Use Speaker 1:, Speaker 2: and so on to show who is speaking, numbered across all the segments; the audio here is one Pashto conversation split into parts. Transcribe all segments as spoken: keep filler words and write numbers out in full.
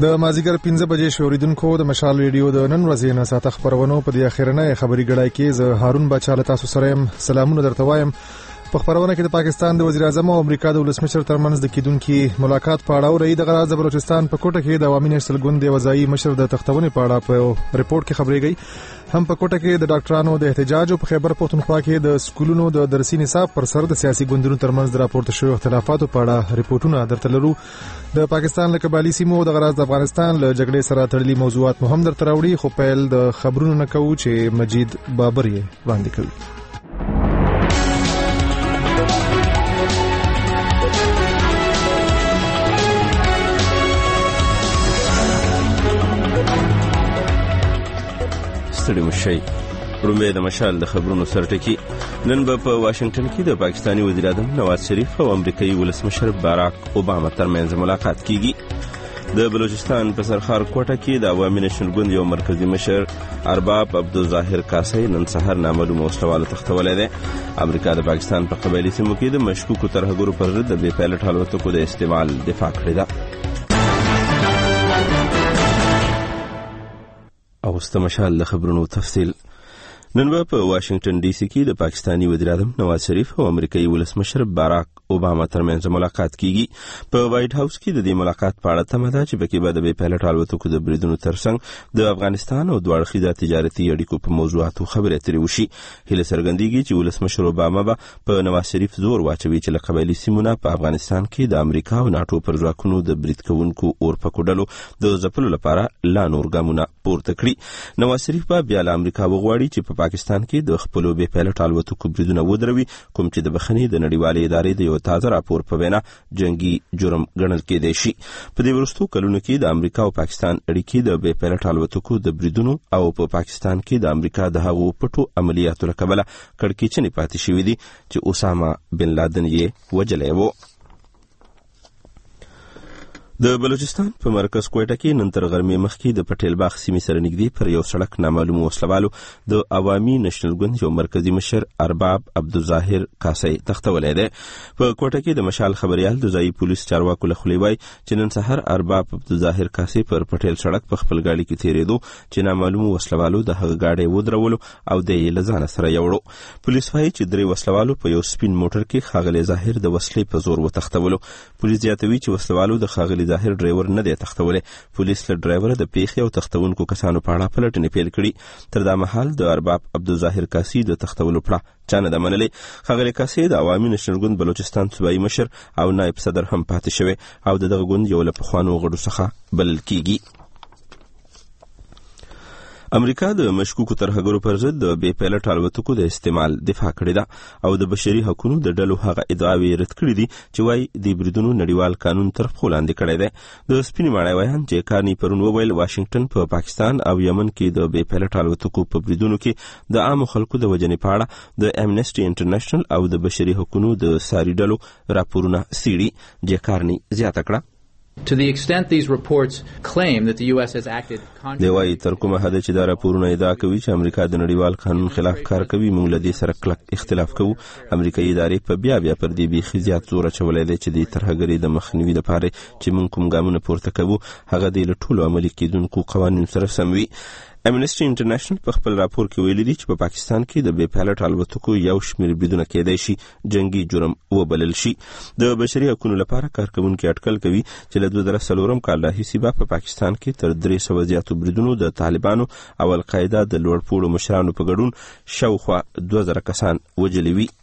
Speaker 1: د مازیګر پنځه بجې شوریدونکو د مشال ریډیو د نن ورځې نه ساته خبرونو په دې اخیرنۍ خبري ګړای کې زه هارون بچا له تاسو سره يم. سلامونه درته وایم. په خبرونه کې د پاکستان د وزیر اعظم او امریکا د ولسمشر ترمنځ د کیدونکو ملاقات په اړه اوري. د غراز بلوچستان په کوټه کې د عوامي نېشنل ګوند د وزایي مشر د تختونې په اړه په ریپورت کې خبرې گئی. هم په کوټه کې د ډاکټرانو د احتجاج او په خیبر پختونخوا کې د سکولونو د درسي نصاب پر سر د سیاسي ګوندونو ترمنځ د راپورته شوی اختلافاتو په اړه ریپورتونه درته لرو. د پاکستان له قبایلی سیمو د غراز د افغانستان له جګړې سره تړلي موضوعات مهم درته راوړي، خو پیل د خبرونو نه کوو چې مجید بابر یې وړاندې کوي.
Speaker 2: ستړي مشي رومبه د مشال د خبرونو سرټکی. نن به په واشنگټن کې د پاکستاني وزیر اعظم نواز شریف او امریکایي ولسمشر باراک اوباما ترمنځ ملاقات کیږي. د بلوچستان په سرخار کوټه کې د عوامي نېشنل ګوند یو مرکزی مشر ارباب عبدالظاهر کاسي نن سحر نامعلوم وسلواله تختولې ده. امریکا د پاکستان په قبایلی سیمو کې د مشکوکو ترهګرو پر ضد د بې پایلټ الوتکو د استعمال دفاع کړې ده. او استمشال د خبرونو تفصیل. نن به په واشنگټن ډي سي کې د پاکستاني وزیر اعظم نواز شریف او امریکایي ولسمشر باراک اوباما ترمنځ ملاقات کیږي. په وایټ هاوس کې د دې ملاقات په اړه تمه ده چې پکې به د بې پایلټ الوتکو د بریدونو ترڅنګ د افغانستان او دوه اړخیزه تجارتي اړیکو په موضوعاتو خبرې اترې وشي. هیله څرګندېږي چې ولسمشر اوباما به په نواز شریف زور واچوي چې له قبایلي سیمونه په افغانستان کې د امریکا او ناټو پر ځواکونو د برید کوونکو اورپکو ډلو د ځپلو لپاره لا نور ګامونه پورته کړي. نواز شریف به بیا له امریکا وغواړي چې په پاکستان کې د خپلو بې پایلټ الوتکو بریدونه ودروي، کوم چې د بخښنې د نړیوالې ادارې د یو تازه راپور په وینا جنگي جرم ګڼل کېدای شي. په دې وروستو کلونو کې د امریکا او پاکستان اړیکې د بې پایلټ الوتکو د بریدونو او په پاکستان کې د امریکا د هغو پټو عملیاتو له کبله کړکېچنې پاتې شوې دي چې اسامه بن لادن یې وژلی و. د بلوچستان په مرکز کوټه کې نن تر غرمې مخکې د پټیل باغ سیمې سره نږدې پر یو سړک نامعلوم وسلوالو د عوامي نېشنل ګوند یو مرکزی مشر ارباب عبدالظاهر کاسي تختولی دی. په کوټه کې د مشال خبريال د ځایي پولیس چارواکو له خولې وایي چې نن سحر ارباب عبدالظاهر کاسي پر پټیل سړک په خپل ګاډي کې تیرېدو چې نامعلوم وسلوالو د هغه ګاډي ودرولو او د یې له ځانه سره یوړو. پولیس وایي چې درې وسلوالو په یو سپین موټر کې ښاغلی ظاهر د وسلې په زور وتښتولو. پولیس زیاتوي چې وسلوالو د ښاغلي ظاهر ډرایور نه دی تختولی. پولیس له ډرایوره د پیښې او تختونکو کسانو په اړه پلټنې پیل کړي. تر دا مهال د ارباب عبدالظاهر کاسي د تختولو پړه چا نه ده منلې. ښاغلی کاسي د عوامي نېشنل ګوند بلوچستان صوبایي مشر او نایب صدر هم پاتې شوی او د دغه ګوند یو له پخوانو غړو څخه بلل کیږي. امریکا د مشکوکو ترهګرو پر ضد د بې پایلټ الوتکو د استعمال دفاع کړې ده او د بشري حقوقو د ډلو هغه ادعاوې رد کړې دي چې وایي د بریدونو نړیوال قانون تر پښو لاندې کړی دی. د سپینې ماڼۍ ویان جې کارني پرون وویل واشنگټن په پاکستان او یمن کې د بې پایلټ الوتکو په بریدونو کې د عامو خلکو د وژنې په اړه د امنیسټي انټرنیشنل او د بشري حقوقو د ساري ډلو راپورونه څېړي. جې کارني زیاته کړه
Speaker 3: To the extent these reports claim that the U S has acted contrary.
Speaker 2: دی وايي تر کومه حد چې دا راپورونه ادعا کوي چې امریکا د نړیوال قانون خلاف کار کوي، موږ له دې سره کلک اختلاف کوو. امریکایي ادارې په بیا بیا پر دې بیخي زیات زور اچولی دی چې د ترهګرۍ د مخنیوي لپاره چې موږ کوم ګامونه پورته کوو هغه د له ټولو عملي کېدونکو قوانینو سره سم وي. امنیسټي انټرنیشنل په خپل راپور کې ویلي دي چې په پاکستان کې د بې پایلټ الوتکو یو شمېر بریدونه کېدای شي جنگي جرم وبلل شي. د بشري حقوقو لپاره کارکوونکي اټکل کوي چې له دوه زره څلورم کال راهیسې به په پاکستان کې تر درې سوه زیاتو بریدونو د طالبانو او القاعده د لوړپوړو مشرانو په ګډون شاوخوا دوه زره کسان وژلي وي.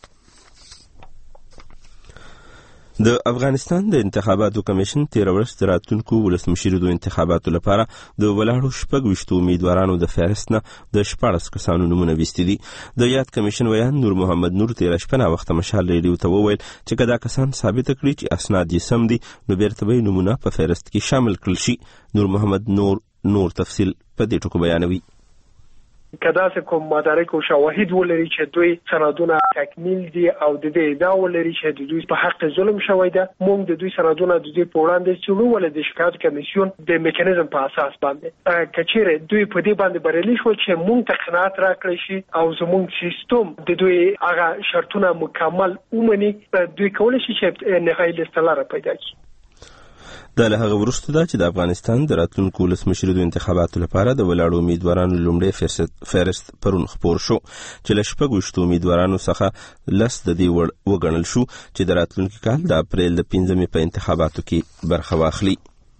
Speaker 2: د افغانستان د انتخاباتو کمیشن تیر ورځ د راتلونکو ولسمشریدو انتخاباتو لپاره د ولاړو شپږ ویشتو امیدوارانو د فهرست نه د شپاړس کسانو نومونه ویستي دي. د یاد کمیشن ویان نور محمد نور تیره شپه ناوخته مشال ریډیو ته وویل چې که دا کسان ثابته کړي چې اسناد یې سم دي نو بیرته به یې نومونه په فهرست کې شامل کړل شي. نور محمد نور نور تفصیل په دې ټکو بیانوي.
Speaker 4: که داسې کوم مدارک او شواهد ولري چې دوی سندونه تکمیل دي او د دې ادعا ولري چې د دوی په حق ظلم شوی ده، موږ د دوی سندونه د دوی په وړاندې څېړو ولې د شکایت کمیسیون د میکانیزم په اساس باندې که چیرې دوی په دې باندې بریالي شول چې موږ ته قناعت راکړی شي او زموږ سیستم د دوی هغه شرطونه مکمل ومني، دوی کولی شي چې نهایي لیسته لاره پیدا کړي.
Speaker 2: دا له هغه وروسته ده چې د افغانستان د راتلونکو ولسمشرۍ انتخاباتو لپاره د ولاړو امیدوارانو لومړی فهرست پرون خپور شو چې له شپږ ویشتو امیدوارانو څخه لس د دې وړ وګڼل شو چې د راتلونکي کال د اپریل د پنځمې په انتخاباتو کې برخه واخلي.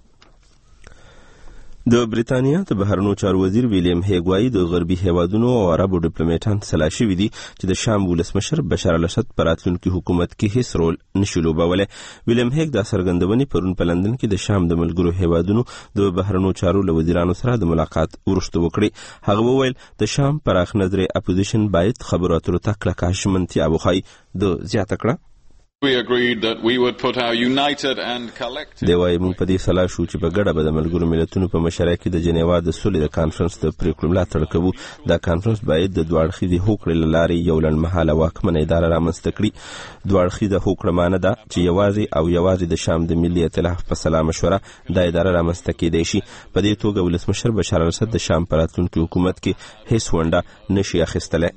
Speaker 2: د بریتانیا د بهرنیو چارو وزیر ویلیم هیګ وایي د غربي هیوادونو او عربو ډیپلوماټان سلا شوي دي چې د شام ولسمشر بشار الاسد په راتلونکي حکومت کې هیڅ رول نشي لوبولی. ویلیم هیګ دا څرګندونې پرون په لندن کې د شام د ملګرو هیوادونو د بهرنیو چارو له وزیرانو سره د ملاقات وروسته وکړې. هغه وویل د شام پراخ نظري اپوزیشن باید خبرو اترو ته کلکه ژمنتیا وښایي. د زیاته کړه
Speaker 5: We agreed that we would put our united and collective
Speaker 2: دی وایي موږ په دې سلا شو چې په ګډه به د ملګرو ملتونو په مشرۍ کې د جنیوا د سولې د کانفرنس د پریکړو ملاتړ کوو. دا کانفرنس باید د دوه اړخیزې هوکړې له لارې یو لنډمهاله واکمنه اداره رامنځته کړي. دوه اړخیزه هوکړه معنی ده چې یوازې او یوازې د شام د ملي ائتلاف په سلا مشوره دا اداره رامنځته کېدی شي. په دې توګه ولسمشر بشار الاسد د شام په راتلونکي حکومت کې هیڅ ونډه نشي اخیستلی.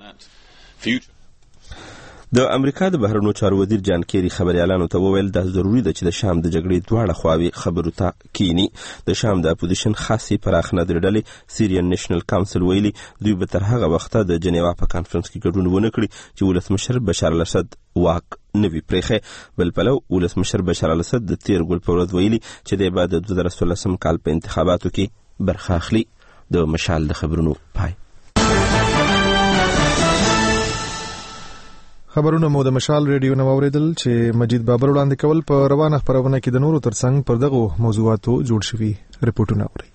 Speaker 2: د امریکا د بهرنیو چارو وزیر جان کیری خبريالانو ته وویل دا ضروری ده چې د شام د جګړې دواړه خواوې خبرو ته کینی. د شام د اپوزیشن خاصي پراخ نظر ډلې سیریان نېشنل کونسل ویلي دوی به تر هغه وخته د جنیوا په کانفرنس کې ګډون ونه کړي چې ولسمشر بشار الاسد واک نوی پرېښی. بل پلو ولسمشر بشار الاسد د تیر ګل په ورځ ویلي چې دی به د دوه زره څوارلسم کال په انتخاباتو کې برخه اخلي. د مشال د خبرونو پای.
Speaker 1: خبرونه مو د مشال ریډیو نو اوریدل چې مجید بابر وړاندې کول. په روانه خبرونه کې د نورو ترڅنګ پر دغه موضوعاتو جوړ شوي ریپورتونه اوري.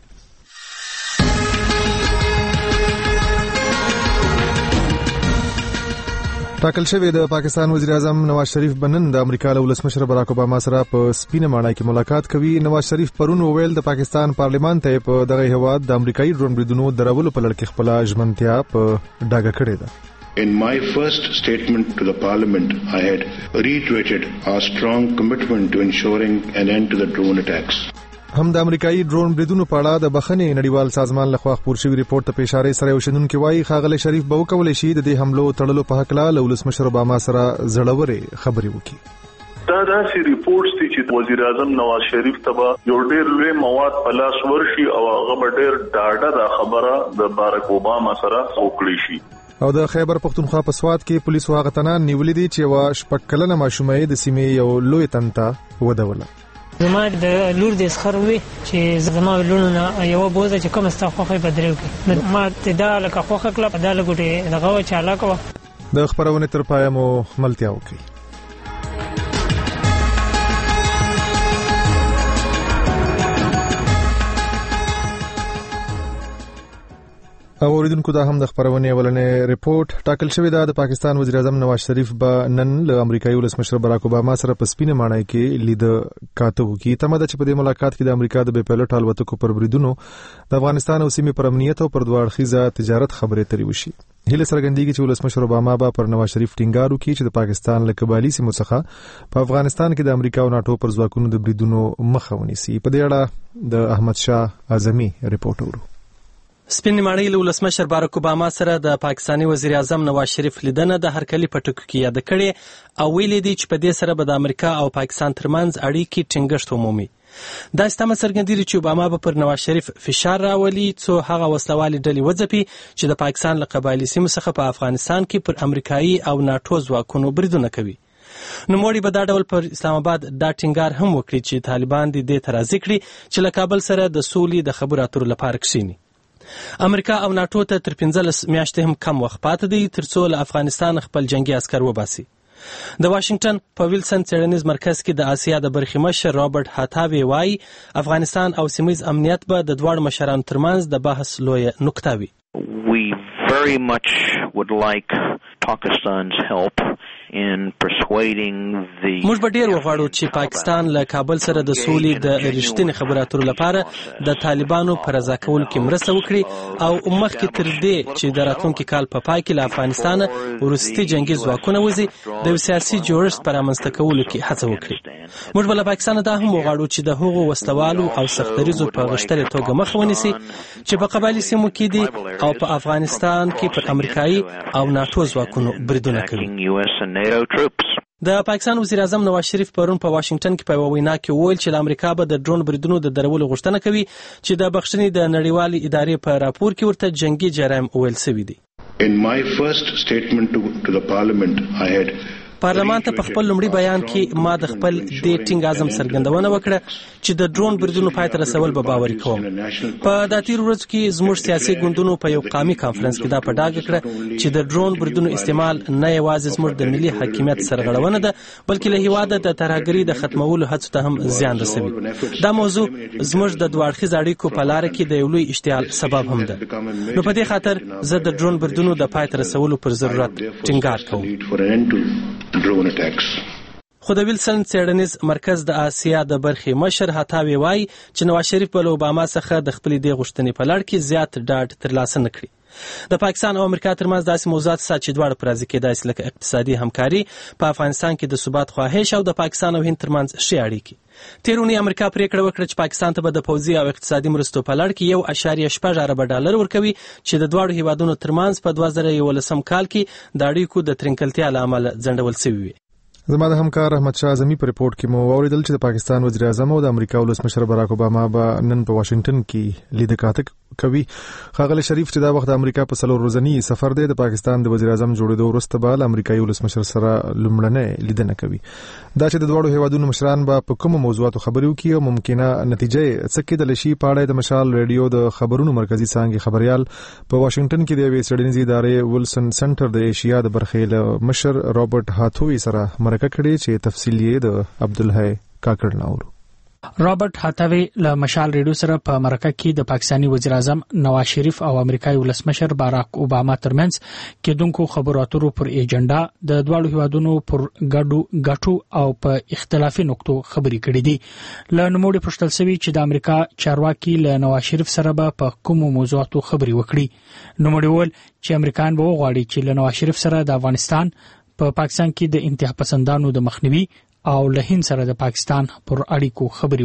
Speaker 1: ټاکل شوی د پاکستان وزیر اعظم نواز شریف بنن د امریکا له ولسمشر باراک اوباما سره په سپینه ماڼۍ کې ملاقات کوي. نواز شریف پرون وویل د پاکستان پارلیمان ته په دغه هیواد د امریکایي ډرون بریدونو درولو په لړ کې خپل ژمنتیا په ډاګه کړې ده.
Speaker 6: In my first statement to the Parliament, I had reiterated our strong commitment to ensuring an end to the drone attacks.
Speaker 1: هم د امریکایي ډرون بریدونو په اړه د بخښنې نړیوال سازمان لخوا خپور شوی ریپورت ته په اشاره سره یو شنونکي وایي ښاغلی شریف به وکولی شي د دې حملو تړلو په هکله له ولسمشر اوباما سره زړورې خبرې وکړي.
Speaker 7: دا داسې ریپورټ دی چې وزیر اعظم نواز شریف ته یو ډېر لوی مواد په لاس ورشي او هغه به ډېر ډاډه دا خبره د باراک اوباما سره وکړي شي.
Speaker 1: او د خیبر پختونخوا په سوات کې پولیسو هغه تنان نیولې دي چې وا شپږ کلنه ماشومې د سیمې یو لوی تنته ودوله.
Speaker 8: زما د لور د اسخروي چې زما لونه یو بوزه چې کوم ستا خوخه بدرو کې ما ته دا لکه خوخه کله په داله ګټه دغه چالاکو
Speaker 1: د خبرونه تر پای مو ملتیا وکړي. او اوریدونکو دا هم د خبرونې ولنې ریپورت. ټاکل شوی دا د پاکستان وزیر اعظم نواز شریف به نن له امریکایي ولسمشر باراک اوباما سره په سپینه ماڼۍ کې لید کاته وکړي. تمه ده چې په دې ملاقات کې د امریکا د بې پیلوټ الوتکو پر بریدونو د افغانستان او سیمې پر امنیت او پر دوه اړخیزه تجارت خبرې اترې وشي. هیله څرګندېږي چې ولسمشر اوباما به پر نواز شریف ټینګار وکړي چې د پاکستان له قبایلي سیمو څخه په افغانستان کې د امریکا او ناټو پر ځواکونو د بریدونو مخه ونیسي. په دې اړه د احمد شاه اعظمي ریپورت ورو.
Speaker 9: سپینې ماڼۍ له ولسمشر باراک اوباما سره د پاکستاني وزیر اعظم نواز شریف لیدنه د هرکلي په ټکو کې یاد کړې او ویلي دي چې په دې سره به د امریکا او پاکستان ترمنځ اړیکې ټینګښت ومومي. دا ستمه څرګندېږي چې اوباما به پر نواز شریف فشار راولي څو هغه وسلوالې ډلې وځپي چې د پاکستان له قبایلي سیمو څخه په افغانستان کې پر امریکایي او ناټو ځواکونو بریدونه کوي. نوموړي به دا ډول پر اسلام آباد دا ټینګار هم وکړي چې طالبان دې ته راضي کړي چې له کابل سره د سولې د خبرو اترو لپاره کښېني. امریکا او ناټو ته تر پنځلس میاشتې هم کم وخت پاتې دی تر څو له افغانستان خپل جنگي عسکر وباسي. د واشنگټن په ویلسن څېړنیز مرکز کې د آسیا د برخې مشر رابرټ هاتاوی وایي افغانستان او سیمه‌ییز امنیت به د دواړو مشرانو ترمنځ د بحث لویه نقطه وي.
Speaker 10: We very much would like Pakistan's help in persuading the
Speaker 9: موږ به ډېر وغواړو چې پاکستان له کابل سره د سولې د رښتینې خبرو اترو لپاره د طالبانو په رضا کولو کې مرسته وکړي او مخکې تر دې چې د راتلونکي کال په پای کې له افغانستانه وروستي جنګي ځواکونه وځي د یو سیاسي جوړښت په رامنځته کولو کې هڅه وکړي. موږ به له پاکستانه دا هم وغواړو چې د هغو وسلوالو او سختدریزو په غښتلې توګه مخه ونیسي چې په قبایلي سیمو کې دي او په افغانستان کې پر امریکایي او ناټو ځواکونو بریدونه کوي. د پاکستان وزیر اعظم نواز شریف پرون په واشنگټن کې په وینا کې وویل چې امریکا به د ډرون بریدونو د درولو غوښتنه کوي چې د بخښنې د نړیوالې ادارې په راپور کې ورته جنگي جرایم ویل شوی دی.
Speaker 6: In my first statement to, to the parliament, I had
Speaker 9: پارلمان ته په خپل لومړي بیان کې ما د خپل د ټینګ اعظم څرګندونه وکړه چې د ډرون بریدونو پای ته رسول به باوري کوم. په د تیر ورځ کې زموږ سیاسي ګوندونو په یو قومي کانفرنس کې دا په ډاګه کړه چې د ډرون بریدونو استعمال نه یوازې زموږ د ملي حاکمیت سرغړونه ده بلکې له هیواده د ترهګرۍ د ختمولو هڅو ته هم زیان رسوي. دا موضوع زموږ د دوه اړخیز اړیکو په لار کې د یو لوی اشتعال سبب هم ده. نو په دې خاطر زه د ډرون بریدونو د پای ته رسولو پر ضرورت ټینګار کوم.
Speaker 6: drone attacks.
Speaker 9: خو د ویلسن څېړنیز مرکز د آسیا د برخې مشر هتاوی وایي چې نواز شریف به له اوباما څخه د خپلې دې غوښتنې په لړ کې زیات ډاډ ترلاسه نه کړي. د پاکستان او امریکا ترمنځ داسې موضوعات شته چې دواړه پر راضي کېدای شي لکه اقتصادي همکاري، په افغانستان کې د ثبات خواهش او د پاکستان او هند ترمنځ ښې اړیکې. تېر اونۍ امریکا پریکړه وکړه چې پاکستان ته به د پوځي او اقتصادي مرستو په لړ کې یو اعشاریه شپږ اربه ډالر ورکوي چې د دواړو هیوادونو ترمنځ په دوه زره یولسم کال کې د اړیکو د ترنکلتیا له امله ځنډول شوي وي.
Speaker 1: زما د همکار احمد شاه اعظمي په ریپورت کې مو واوریدل چې د پاکستان وزیر اعظم او د امریکا ولسمشر باراک اوباما به نن په واشنگټن کې لیدنه کاته کوي. ښاغلی شریف چې دا وخت د امریکا په څلور ورځني سفر دی، د پاکستان د وزیر اعظم جوړېدو وروسته به له امریکایي ولسمشر سره لومړنۍ لیدنه کوي. دا چې د دواړو هیوادونو مشران به په کومو موضوعاتو خبرې وکړي او ممکنه نتیجه څه کېدلی شي، په اړه د مشال ریډیو د خبرونو مرکزي څانګې خبریال په واشنگټن کې د یوې څېړنیزې ادارې ولسن سنټر د ایشیا د برخې له مشر رابرټ هاتوی سره مرکه کړې چې تفصیل یې د عبدالحی کاکړ ناورو.
Speaker 11: رابرټ هاتاوی له مشال ریډیو سره په مرکه کې د پاکستاني وزیر اعظم نواز شریف او امریکایي ولسمشر باراک اوباما ترمنځ کېدونکو خبرو اترو پر ایجنډا د دواړو هیوادونو پر ګډو ګټو او په اختلافي نقطو خبرې کړې دي. له نوموړي پوښتل شوي چې د امریکا چارواکي له نواز شریف سره به په کومو موضوعاتو خبرې وکړي. نوموړي وویل چې امریکایان به وغواړي چې له نواز شریف سره د افغانستان په پاکستان کې د انتها پسندانو د مخنیوي او له هند سره د پاکستان پر اړیکو خبرې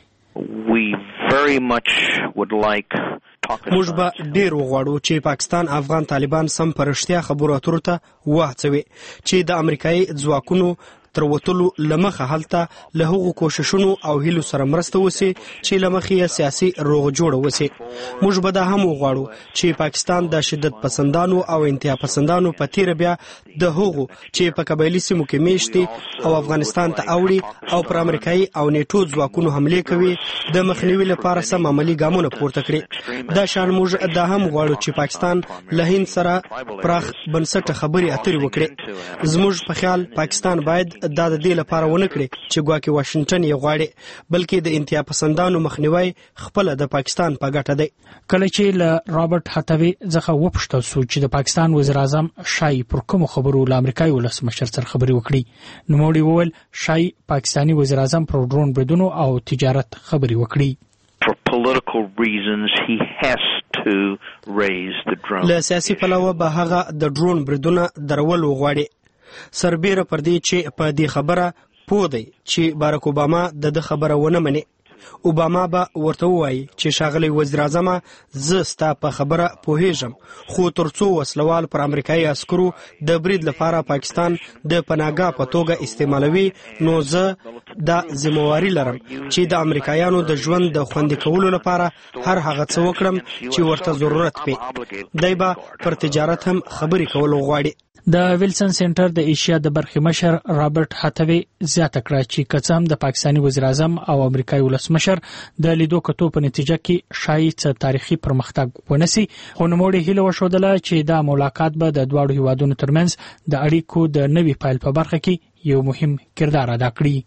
Speaker 11: وکړي.
Speaker 10: We very much would like
Speaker 12: موږ به ډیر وغواړو چې پاکستان افغان طالبان سم پرشتیا خبرو اترو ته وهڅوي چې د امریکایي ځواکونو تر وتلو لمخه هلته له هغو کوششونو او هیلو سره مرسته وسی چې لمخه سیاسي روغ جوړ وسی. موږ به دا هم وغواړو چې پاکستان د شدت پسندانو او انتها پسندانو په تیر بیا د هغو چې په قبایلی سیمو کې میشتي او افغانستان ته اوړي او پر امریکایي او نیټو ځواکونو حمله کوي د مخنیوي لپاره سم عملی ګامونه پورته کړي. دا شان موږ دا هم غواړو چې پاکستان له هند سره پراخ بنسټه خبري اترې وکړي. زموږ په خیال پاکستان باید دا د دې لپاره ونه کړي چې ګواکې واشنگټن یې غواړي، بلکې د انتها پسندانو مخنیوي خپل د پاکستان په ګټه دی.
Speaker 11: کله چې له رابرټ هاتاوی څخه وپوښتل شو چې د پاکستان وزیر اعظم شای پر کوم خبرو له امریکایي ولسمشر سره خبرې وکړي، نوموړي وویل شای پاکستاني وزیر اعظم پر ډرون بریدونو او تجارت خبرې وکړي.
Speaker 10: For political reasons he has to raise the drone.
Speaker 12: له سیاسي پلوه به هغه د ډرون بریدونه درول وغواړي. سربیره پر دې چې په دې خبره پوه دی چې باراک اوباما د خبره ونه مني. اوباما به ورته وایي چې شاغلی وزیر اعظم زه ستا په خبره پوهیږم، خو ترڅو وسلوال پر امریکایي عسکرو د برید لپاره پاکستان د پناهګاه په توګه استعمالوي، نو زه دا ذمہواری لرم چې د امریکایانو د ژوند د خوندي کولو لپاره هر هغه څه وکړم چې ورته ضرورت وي. دی به پر تجارت هم خبرې کول غواړي.
Speaker 11: د ویلسن سنټر د ایشیا د برخې مشر رابرټ هاتاوی زیاته کړه چې کڅام د پاکستاني وزیر اعظم او امریکایي ولسمشر د لیدو کتو په نتیجه کې شاید څه تاریخي پرمختګ ونسی، خو نوموړي هیله وښودله چې دا ملاقات به د دواړو هیوادونو ترمنځ د اړیکو د نوي پایل په برخه کې یو مهم کردار ادا کړي.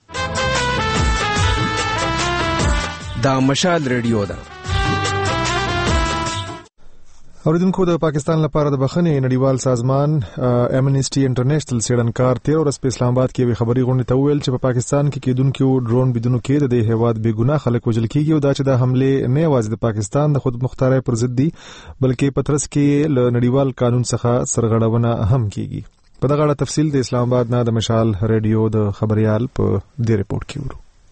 Speaker 13: دا مشال ریډیو ده.
Speaker 1: اوریدونکو، د پاکستان لپاره د بخښنې نړیوال سازمان امنیسټي انټرنیشنل څېړنکار تیر ورځ په اسلام آباد کې یوې خبري غونډې ته وویل چې په پاکستان کې کېدونکو ډرون بریدونو کې د دې هیواد بې ګناه خلک وژل کېږي او دا چې دا حملې نه یوازې د پاکستان د خود مختارۍ پر ضد دي بلکې په ترڅ کې له نړیوال قانون څخه سرغړونه هم کېږي. په دغه اړه تفصیل د اسلام آباد نه د مشال ریډیو د خبريال په دې ریپورت کې ورو.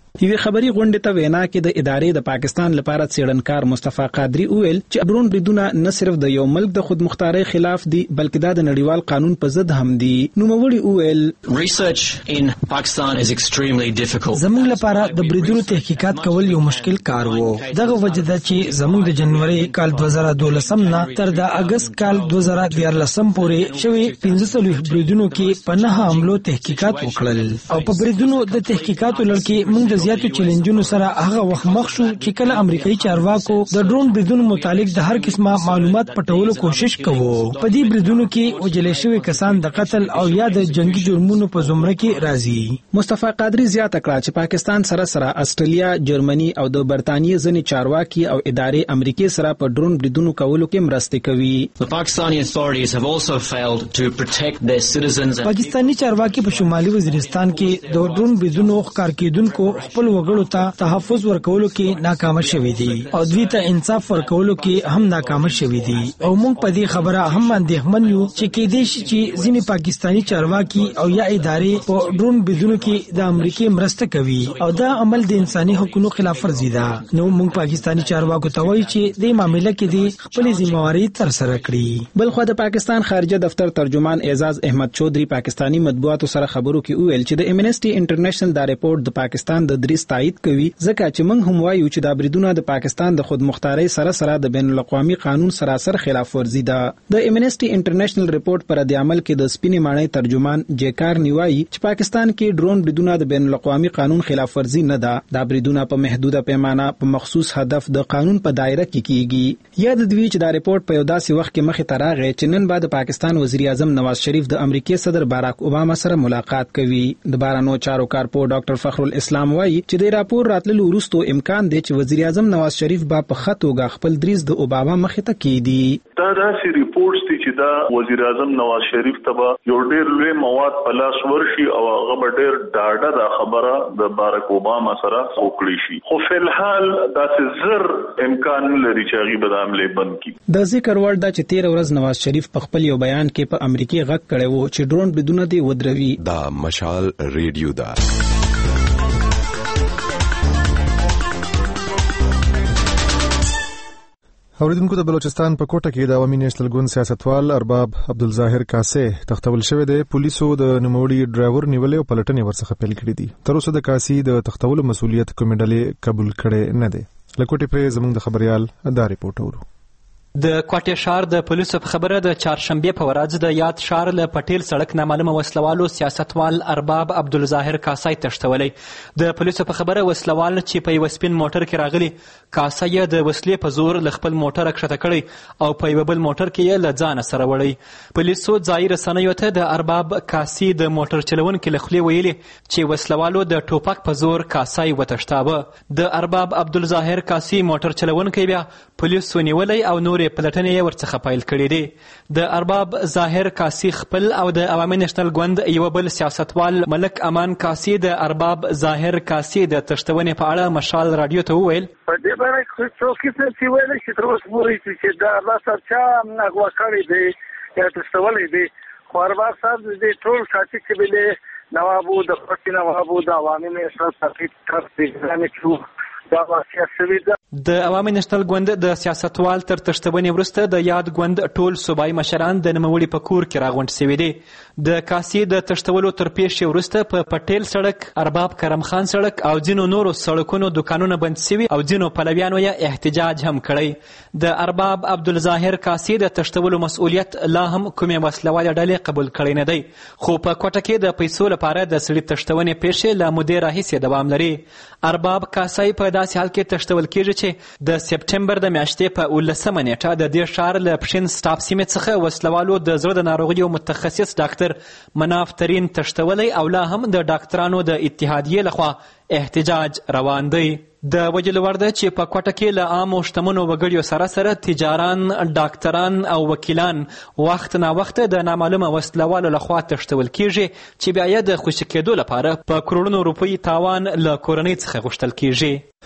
Speaker 14: یوه خبري غونډه ته وینا کې د ادارې د پاکستان لپاره څېړنکار مصطفی قادری وویل چې ډرون بریدونه نه صرف د یو ملک د خودمختارۍ خلاف دي بلکې دا د نړیوال قانون په ضد هم دي. نوموړي وویل
Speaker 15: Research in Pakistan is extremely difficult.
Speaker 16: زموږ لپاره د بریدونو تحقیقات کول یو مشکل کار وو. دغه وجه ده چې زموږ د جنوري کال دوه زره دولسم نه تر د اگست کال دوه زره دیارلسم پورې شوي پنځه څلوېښت بریدونو کې په نهه حملو تحقیقات وکړل او په بریدونو د تحقیقاتو لړ کې موږ د زیاتو چیلنجونو سره هغه وخت مخ شو چې کله امریکایي چارواکو د ډرون بریدونو متعلق د هر قسمه معلومات پټولو کوشش کوو. په دې بریدونو کې وجلې شوي کسان د قتل او یا د جنگي جرمونو په زمره کې راځي.
Speaker 14: مصطفی قادری زیاته کړه چې پاکستان سره سره استرالیا، جرمني او د برتانیې ځینې چارواکي او ادارې امریکای سره په ډرون بریدونو کولو کې مرسته کوي.
Speaker 15: The Pakistani authorities have also failed to protect their citizens.
Speaker 16: پاکستانی چارواکي په شمالي وزیرستان کې د ډرون بریدونو ښکار کېدونکو خپل وګړو ته تحفظ ورکولو کې ناکام شوي دي او دوی ته انصاف ورکولو کې هم ناکام شوي دي او موږ په دې خبره هم اندېښمن یو چې کېدای شي چې ځینې پاکستانی چارواکي او یا ادارې په ډرون بریدونو کې د امریکای مرسته کوي او دا عمل د انساني حقوقو خلاف ورزي ده. نو موږ پاکستانی چارواکو ته وایو چې د معاملې کې دي خپل ذمہواری تر سره کړي.
Speaker 14: بلخو د پاکستان خارجه دفتر ترجمان اعزاز احمد چودھری پاکستانی مطبوعاتو سره خبرو کې وویل چې د امنیسټي انټرنیشنل دا ریپورت د پاکستان د دریځ تایید کوي ځکه چې موږ هم وایو چې دا بریدونه د پاکستان د خودمختارۍ سره سره د بین الاقوامي قانون سراسر خلاف ورزي ده. د امنیسټي انټرنیشنل ریپورت پر د عمل کې د سپینې ماڼۍ ترجمان جیکار نیوایي چې پاکستان کې ډرون بریدونه د بین الاقوامي قانون خلاف ورزي نه ده. دا بریدونه په محدوده پیمانه په مخصوص هدف د قانون په دایره کې کیږي. یاد دوی چې دا ریپورت په یو داسې وخت کې مخې ته راغی چې نن بعد پاکستان وزیر اعظم نواز شریف د امریکای صدر باراک اوباما سره ملاقات کوي. د بارانو چارو کارپو ډاکټر فخر الاسلام وایي چې د راپور راتللو وروسته امکان دی چې وزیر اعظم نواز شریف با په خطوګه خپل دریځ د اوباما مخې ته کیدي.
Speaker 7: دا داسې ریپورټس دي چې دا وزیر اعظم نواز شریف ته یو ډېر لوی مواد په لاس ورشي او هغه به ډېر ډاډه دا خبره د باراک اوباما سره وکړي شي. خو په الحال داسې زر امکان لري چې هغه به د عملې بند کړي.
Speaker 14: د ذکر وړ دا چې تیر ورځ نواز شریف په خپل یو بیان کې په امریکای غږ کړی وو چې ډرون بریدونه دی ودروي.
Speaker 17: دا مشال ریډیو دا
Speaker 1: اوریدونکو د بلوچستان په کوټه کې د عوامي نېشنل ګوند سیاستوال ارباب عبدالظاهر کاسې تختول شوی دی. پولیسو د نوموړي ډرایور نیولې او پلټنې ورڅخه پیل کړې دي. تر اوسه د کاسې د تختولو مسؤلیت کومې ډلې قبول کړي نه دی. لکوټې پرې زموږ د خبريال دا ریپورت اورو.
Speaker 9: د کوټې ښار د پولیسو په خبره د چهارشنبې په ورځ د یاد ښار له پټیل سړک نامعلومه وسلوالو سیاستوال ارباب عبدالظاهر کاسای تښتولی. د پولیسو په خبره وسلوال چې په یوه سپین موټر کې راغلی کاسای یې د وسلې په زور له خپل موټره کښته کړی او په یوه بل موټر کې یې له ځانه سره وړی. پولیسو ځایي رسنیو ته د ارباب کاسي د موټر چلونکي له خولې ویلي چې وسلوالو د ټوپک په زور کاسای وتښتاوه. د ارباب عبدالظاهر کاسي موټر چلونکی بیا پولیسو نیولی او نور پلټنې یې ورڅخه پیل کړي دي. د ارباب ظاهر کاسي خپل او د عوامي نېشنل ګوند یو بل سیاستوال ملک امان کاسي د ارباب ظاهر کاسي د تښتونې په اړه مشال رادیو ته وویل
Speaker 18: په دې باره کې څوک څه ویل چې تر اوسه پورې چې دا الله صاحب چا نغوا کړی دی یا تښتولی دی. خو ارباب صاحب دې ټول ساتي چې بلې نوابو د پټي نوابو د عوامي نېشنل پارټي طرف ځانې کړو دا واقعیت شوی ده.
Speaker 9: د عوامي نېشنل ګوند د سیاستوال تر تښتونې وروسته د یاد ګوند ټول صوبایي مشران د نوموړي په کور کې راغونډ شوي دي. د کاسي د تښتولو تر پیښې وروسته په پټیل سړک، ارباب کرم خان سړک او ځینو نورو سړکونو دوکانونه بند شوي او ځینو پلویانو یې احتجاج هم کړی. د ارباب عبدالظاهر کاسي د تښتولو مسؤلیت لا هم کومې وسلوالې ډلې قبول کړی نه دی. خو په کوټه کې د پیسو لپاره د سړي تښتونې پیښې له مودې راهیسې دوام لري. ارباب کاسي په داسې حال کې تښتول کېږي چې د سپټمبر د میاشتې په اوولسمه نیټه د دې ښار له پښین سټاپ سیمې څخه وسلوالو د زړه د ناروغیو متخصص ډاکټر مناف ترین تښتولی او لا هم د ډاکټرانو د اتحادیې لخوا احتجاج روان دی. د وجلو وړ ده چې په کوټه کې له عامو شتمنو وګړیو سره سره تجاران، ډاکټران او وکیلان وخت نا وخت د نامعلومه وسلوالو لخوا تښتول کیږي چې بیا یې د خوشي کېدو لپاره په کروڑونو روپۍ تاوان له کورنۍ څخه غوښتل کیږي.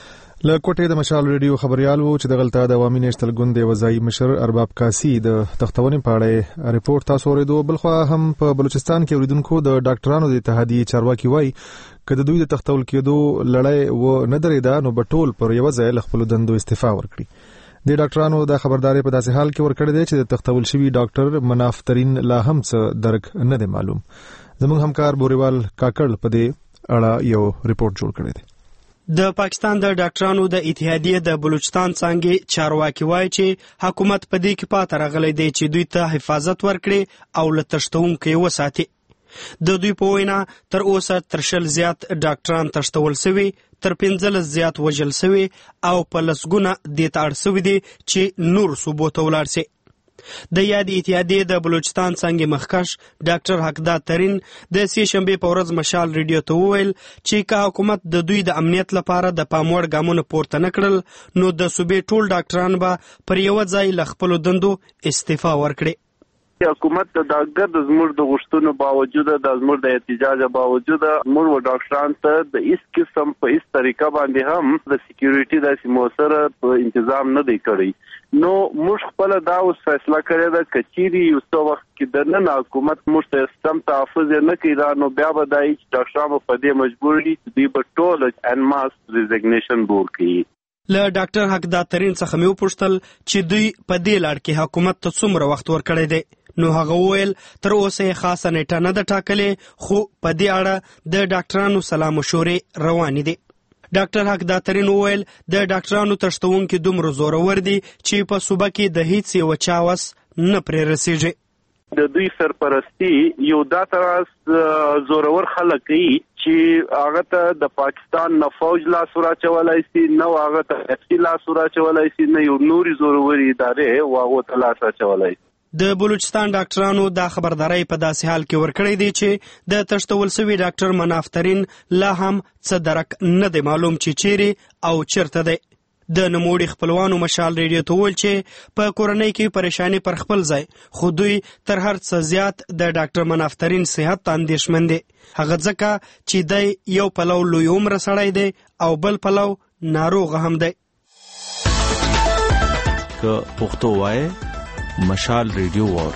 Speaker 1: له کوټې د مشال ریډیو خبريال وو چې دغلطه د عوامي نېشنل ګوند د وزایي مشر ارباب کاسي د تختونې په اړه ریپورت تاسو اوریدو. بلخوا هم په بلوچستان کې اوریدونکو د ډاکټرانو د اتحادیې چارواکي وایي کله دوی د تختول کېدو لړۍ و نه درېده نو بټول پر یو ځای له خپل دندو استعفا ورکړي. د ډاکټرانو د خبرداري په داسې حال کې ورکړی دی چې د تختول شوی ډاکټر مناف ترين لا هم څه درک نه دی معلوم. زموږ همکار بوريوال کاکړ په دې اړه یو ریپورت جوړ کړی دی.
Speaker 12: د پاکستان د ډاکټرانو د اتحادیې د بلوچستان څنګه چارواکي وایي چې حکومت په دې کې پاتې راغلی دی چې دوی ته حفاظت ورکړي او له تشتونکو وساتي. د دوی په وینا تر اوسه تر شل زیات ډاکټران تشتول شوي، تر پنځلس زیات وژل شوي او په لسګونه دې ته اړ شوي دي چې نور صوبو ته ولاړ شي. د یاد اتحادیې د بلوچستان څنګه مخکش ډاکټر حقدار ترين د سې شنبه په ورځ مشال ریډیو ته وویل چې که حکومت د دوی د امنیت لپاره د پاموړ ګامونه پورته نکړل نو د صوبې ټول ډاکټران به پر یو ځای له خپل دندو استعفا ورکړي.
Speaker 19: حکومت د داګر د زموږ د غوښتنو باوجود د زموږ د احتجاج باوجود موږ ډاکټران ته د هیڅ قسم په هیڅ طریقه باندې هم د سکیورټي د سیموسر په تنظیم نه دی کړی. نو موږ خپل دا اوس فیصله کړې ده کچيري یو څو وخت کې د نن حکومت موږ ته سم تحفظ نه کوي نو بیا به دای ډاکټرانو په دې مجبور دي چې په ټول ان ماس ریزګنیشن بور کوي.
Speaker 12: له ډاکټر حقدار ترين څخه مې وپوښتل چې دوی په دې لړ کې حکومت ته څومره وخت ورکړی دی. نو هغه وویل تر اوسه خاصه نیټه نه ده ټاکلې خو په دې اړه د ډاکټرانو سلا مشورې روانې دي. ډاکټر حقدار ترين وویل د ډاکټرانو تشتونکو دومره زورور دي چې په صوبه کې د هیڅ یو چاوس نه پرې رسیږي.
Speaker 19: د دوی سرپرستی یو داتراس زورور خلک کوي چې هغه ته د پاکستان نه فوج لا سورا چولای سي نو هغه ته اف لا سورا چولای سي نه یو نوري زوروري ادارې واغه ته لا سورا چولای.
Speaker 12: د بلوچستان ډاکټرانو دا خبرداري په داسې حال کې ورکړی دی چې د تشتول شوی ډاکټر مناف ترين لا هم څه درک نه دی معلوم چې چیرې او چیرته دی. د نموړي خپلوانو مشال ریډیو ته ویل چې په کورنۍ کې پریشانی پر خپل ځای خو دوی تر هر څه زیات د ډاکټر مناف ترين صحت اندېښمن دي. هغه ځکه چې دی یو پلو لوی عمر سړی دی او بل پلو ناروغ هم دی.
Speaker 20: که پښتو وای مشال ریډیو وور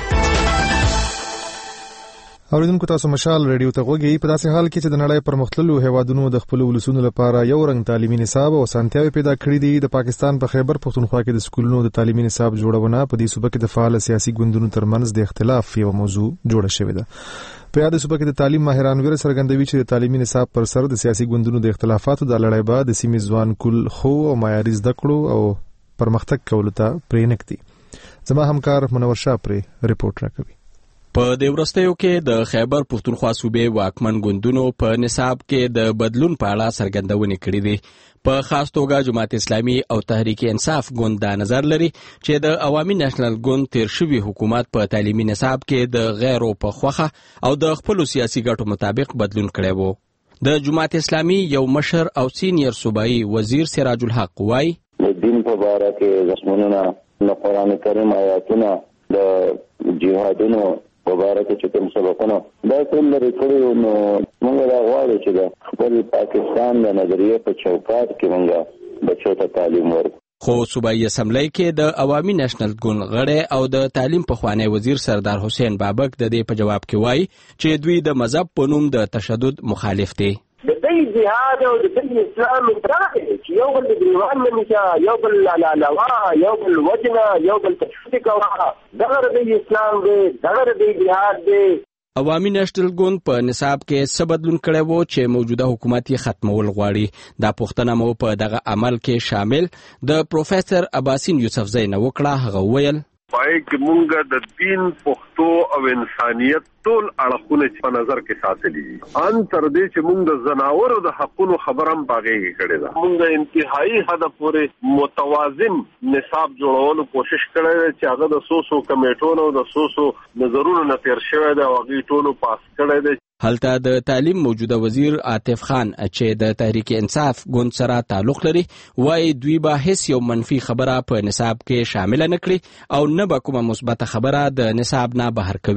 Speaker 1: اوریدونکو تاسو مشال ریډیو ته غوږی په داسې حال کې چې د نړۍ پر مختلفو هیوادونو د خپل ولسونو لپاره یو رنګ تعلیمي نصاب او سانتیاوي پیدا کړې دي. د پاکستان په خیبر پختونخوا کې د سکولونو د تعلیمي نصاب جوړونه په دې صوبه کې د فعال سیاسي ګوندونو ترمنځ د اختلاف یو موضوع جوړه شوې ده. په یاد صوبه کې د تعلیم ماهران ویل څرګندوي چې د تعلیمي نصاب پر سر د سیاسي ګوندونو د اختلافاتو د لړۍ بعد د سیمې ځوان کول خو او معیاري زده کړو او پرمختګ کولو ته پرېنکتي. زما همکار منور شاه پرې ریپورت راکوي.
Speaker 21: په دې ورستیو کې د خیبر پختونخوا صوبې واکمن ګوندونو په نصاب کې د بدلون په اړه څرګندونې کړې دي. په خاص توګه جماعت اسلامي او تحریک انصاف ګوند دا نظر لري چې د عوامي نېشنل ګوند تیر شوی حکومت په تعلیمي نصاب کې د غیرو په خوخه او د خپل سیاسي ګټو مطابق بدلون کړی وو. د جماعت اسلامي یو مشر او سینیر صوبایي وزیر سراج الحق وایي
Speaker 22: د دین په اړه کې رسمونه د قرآن کریم آیاتونه د جهادونو په اړه چې کوم سبقونه دا ټول لري کړو نو موږ دا غواړو چې د خپل پاکستان د نظریه په چوکاټ کې موږ بچو ته تعلیم ورکړو.
Speaker 21: خو صوبایي اسمبلی کې د عوامي نېشنل ګوند غړی او د تعلیم پخوانی وزیر سردار حسین بابک د دې په جواب کې وایي چې دوی د مذهب په نوم د تشدد مخالف دي.
Speaker 23: د دې جهاد او د دې اسلام ترغه چې یو بل د دیوان منشا یو بل لا لوا یو بل وجنا یو بل تشدد کوه دغه د اسلام دی دغه د جهاد دی.
Speaker 21: عوامي نېشنل ګوند په نصاب کې څه بدلون کړی وو چې موجوده حکومت یې ختمول غواړي. دا پوښتنه مو په دغه عمل کې شامل د پروفیسور عباسین یوسفزی نه وکړه. هغه ویل
Speaker 24: پای کې مونږ د دین پښتو او انسانیت ټول اړخونه په نظر کې ساتلي دي. ان تر دې چې مونږ د زناورو د حقونو خبرم باغې کړې ده. مونږ انتهایی حد پورې متوازن نصاب جوړولو کوشش کړې ده چې هغه د سوسو کمیټونو د سوسو نظرونو نه تیر شوی ده او هغه ټولو پاس کړی ده.
Speaker 21: هلته د تعلیم موجوده وزیر عاطف خان چې د تحریک انصاف ګوند سره تعلق لري وایي دوی به هیڅ یو منفي خبره په نصاب کې شامل نه کړي او نه به کومه مثبت خبره د نصاب نه بهر کوي.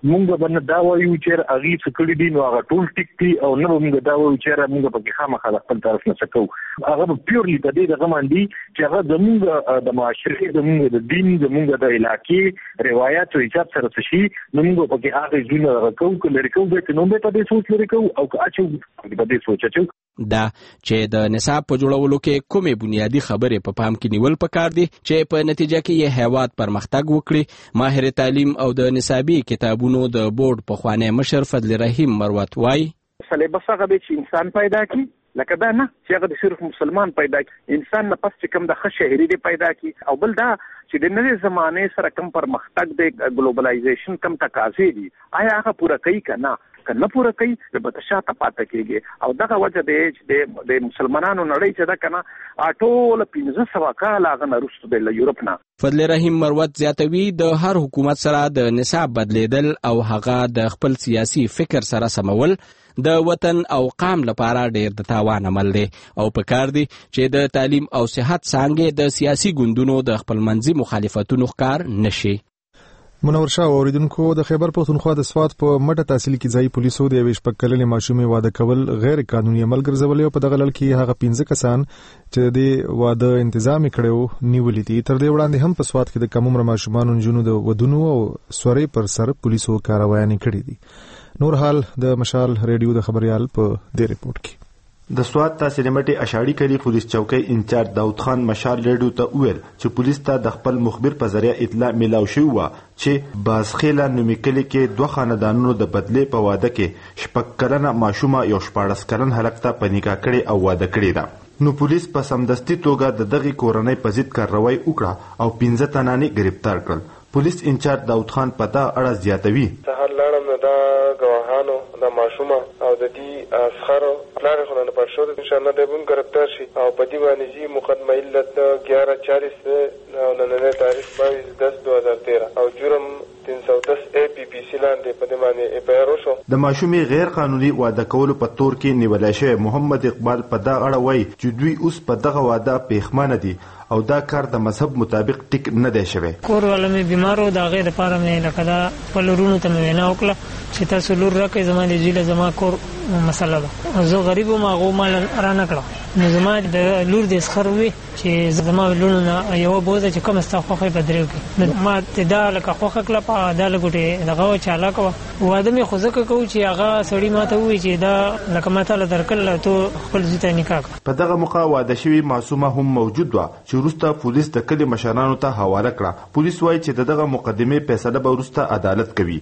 Speaker 18: مونږ باندې دا وایو چې هغه څه کړی دي نو هغه ټول ټیک دي او نه مونږ دا وایو چې مونږ په کې خامخا خپل طرف نه سکو. هغه پیورلی د دې دغه باندې چې هغه زموږ د معاشري زموږ د دین زموږ د علاقې روایت او حساب سره شي نو موږ په کې هغه ځینې راکو کله ریکو به نو به په دې سوچ لري او اچو په دې سوچ اچو
Speaker 21: دا چې د نصاب په جوړولو کې کومې بنیادی خبرې په پام کې نیول پکار دي چې په نتیجه کې یې هیواد پرمختګ وکړي. ماهر تعلیم او د نصابي کتابونو د بورډ په خوانی مشر فضل رحیم مروت وای
Speaker 2: سلیبس هغه به چې انسان پیدا کی لکه دا نه چې هغه د صرف مسلمان پیدا کی انسان نه پس چې کوم د ښه شهري دی پیدا کی او بل دا چې د نوې زمانه سره کوم پرمختګ دی ګلوبلایزیشن کوم تقاضې دي آیا هغه پوره کوي کنه کنه پوره کوي به تشاته پاتې کیږي او دغه وجه دی چې د مسلمانانو نړۍ چې دا کنه ټول پنځه سوه کال هغه نرسته د یورپ نه.
Speaker 21: فضل رحیم مروت زیاتوي د هر حکومت سره د نصاب بدلیدل او هغه د خپل سیاسي فکر سره سمول د وطن او قام لپاره ډیر د تاوان عمل دی او پکار دی چې د تعلیم او صحت څانګې د سیاسي ګوندونو د خپلمنځي مخالفتونو ښکار نشي.
Speaker 1: منور شاه اوریدونکو د خیبر پښتونخوا د سوات په مټه تحصیل کې ځای پولیسو د یوې شپږ کلنې ماشومې واده کول غیر قانوني عمل ګرځولې او په دغه لړ کې هغه پنځه کسان چې د واده تنظیم کړو نیولې دي. تر دې وړاندې هم په سوات کې د کم عمر ماشومانو نجونو د ودونو او سورې پر سر پولیسو کاروایي کړې دي. نور حال د مشال ریډیو د خبريال په دې ریپورت کې
Speaker 3: د سوات تحصیل مټي اشاړي کلی پولیس چوکۍ انچارج داود خان مشال ریډیو ته وویل چې پولیس ته د خپل مخبر په ذریعہ اطلاع ملاو شوی و چې بازخیله نومي کلی کې دوه خاندانونو د بدلې په واده کې شپږ کلنه ماشومه یو شپاړس کلن هلک ته په نکاح کړي او واده کړي ده. نو پولیس په سمدستي توګه د دغه کورنۍ په ضد کاروایی وکړه او پنځه تنانې گرفتار کړل. پولیس انچارج داود خان پتا اړه زیاتوي
Speaker 4: سهار لاړم نو دا ګواهانو د ماشومه او د دې اسخرو لارې خلانه پر شو ان شاء الله د بون گرفتار شي او په دې باندې جی مقدمه علت ग्यारह चालीस او نننه تاریخ بائیس دس دو ہزار تیرہ او جرم تین سو دس اے پی پی سی لاندې په دې باندې اپیرو شو. د
Speaker 3: ماشومې غیر قانوني واده کولو په تور کې نیولای شوی محمد اقبال په دا اړه وایي چې دوی اوس په دغه واده پیښمانه دي او دا کار د مذهب مطابق ټیک نه دی شوی.
Speaker 8: کور ولمه بیمارو دا غیر لپاره مې لکه دا پلورونو ته مې نه وکړه چې تاسو لور راکې زمانه جیله زما کور مسله ده زه غریب ما غو مال را نه کړو نو زما د لور د اسخروي چې زما لور نه یو بوزه چې کوم ستا خوخه بدرو کې ما ته دا لکه خوخه کله په دا لګټه دغه چاله کو واده مې خو ځکه کو چې هغه سړی ماته وی چې دا لکه ماته له درکل ته خپل ځته نکاح.
Speaker 3: په دغه موقع واده شوی معصومه هم موجود و چې وروسته پولیس د کلی مشرانو ته حواله کړه. پولیس وایي چې دغه مقدمه فیصله به وروسته عدالت کوي.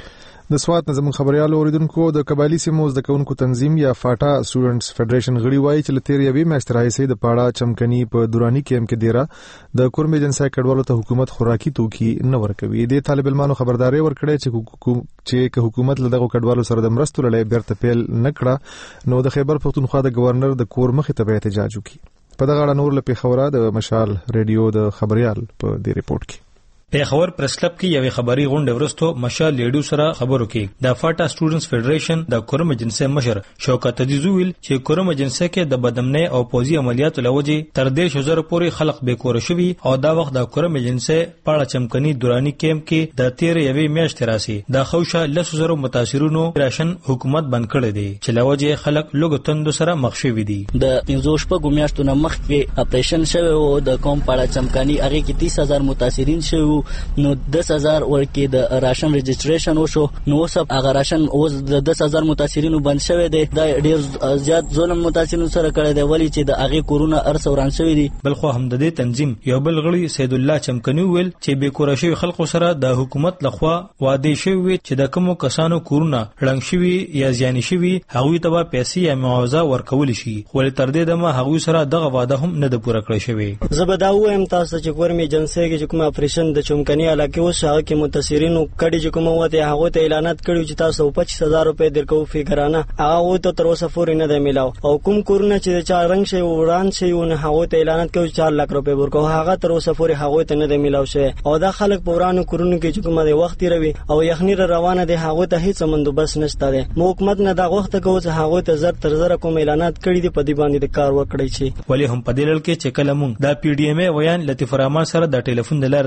Speaker 1: د سوات نظم خبريال اوریدونکو د قبایلی سیمو د کونکو تنظیم یا فاټا سټوډنټس فدریشن غړي وایي چې لتیر یوې میاشتې راهیسې د پاړه چمکني په دوراني کیمپ کې دیره د کورم ایجنسۍ کډوالو ته حکومت خوراکي توکي نه ورکوي. د طالب علمانو خبرداري ورکړې چې چې حکومت له دغه کډوالو سره د مرستو لړۍ بیرته پیل نه کړه نو د خیبر پښتونخوا د گورنر د کور مخې ته احتجاج وکړي. په دغه اړه نور له پیښوره د مشال ریډیو د خبريال په دې ریپورت کې
Speaker 5: پیښور پریس کلب کې یوې خبري غونډه ورستو مشال لیډو سره خبرو کې د فاټا سټوډنټس فدریشن د کورم ایجنسۍ مشر شوکت عزیزو ویل چې کورم ایجنسۍ کې د بدمنۍ او پوزي عملیاتو لوجې تر دې شوزر پورې خلق به کور شوي او دا وخت د کورم ایجنسۍ پاړه چمکني دوراني کیمپ کې د تیر یوې میاشتې راسي د خوشا لسو زرو متاثرونو راشن حکومت بند کړی دی چې لوجې خلک لوګ توند سره مخ شوي دي.
Speaker 25: د پنځوس شپږ میاشتو نه مخکې اپریشن شوی او د کوم پاړه چمکني هغه کې تیس هزار متاثرین شوي نو دس هزار ورکې د راشن رجسټریشن وشو نو اوس هغه راشن اوس د دس هزار متاثرینو بند شوی دی. دا ډیر زیات ظلم متاثرینو سره کړی دی ولی چې د هغه کورونه ارس وران شوی دي.
Speaker 5: بل خو هم د دې تنظیم یو بل غړي سید الله چمکني ویل چې به کور شوی خلکو سره د حکومت لخوا وعده شوی چې د کومو کسانو کورونه رنګ شوی یا زیان شوی هغوی ته پیسې یا معاوضه ورکول شي خو تر دې دمه هغوی سره دغه وعده هم نه د پوره کړی شوی.
Speaker 26: زه به دا وایم تاسو چې کورم ایجنسۍ کې کوم اپریشن د چمکني علاقې اوس هغه کې متاثرینو کډي چې کومه وته هغه ته اعلانات کړي چې تاسو پچیس هزار روپے درکو فکرانه هغه ته تر اوسه فوري نه دی ملاو او کوم کورونه چې چا رنگ شي وران شي او هغه ته اعلانات کوي چار لک روپے ورکو هغه تر اوسه فوري هغه ته نه دی ملاو شي او دا خلک پورانو کورونو کې چې کومه د وخت روي او یخنی روانه دي هغه ته هیڅ بندوبست نشته دی. حکومت نه دا وخت کوي چې هغه ته زر تر زر کوم اعلانات کړي دي په دې باندې د کار وکړي شي.
Speaker 5: ولی هم په دې لړ کې چې کله مونږ دا پی ډی ایم ای ویان لطیف الرحمن سره د ټلیفون د لارې تماس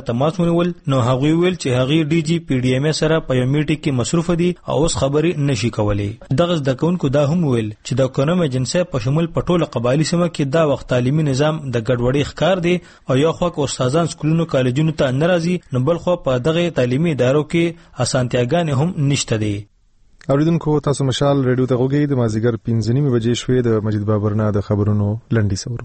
Speaker 5: ول نو هغوی ویل چې هغوی ډي جي پی ډي ام سره په یو میټینګ کې مصروف دي او اوس خبرې نشي کولی. دغه زده کوونکو دا هم ویل چې د کورم ایجنسي په شمول په ټوله قبایلي سیمه کې دا وخت تعلیمي نظام د ګډوډۍ ښکار دی او یو خوا استادان سکولونو کالجونو ته نه راځي نو بل خو په دغه تعلیمي ادارو کې اسانتیاګانې هم نشته دي.
Speaker 1: اوریدونکو تاسو مشال ریډیو ته غوږی د مازیګر پنځه نیمې بجې شوې د مجید بابر نه د خبرونو لنډي سورو.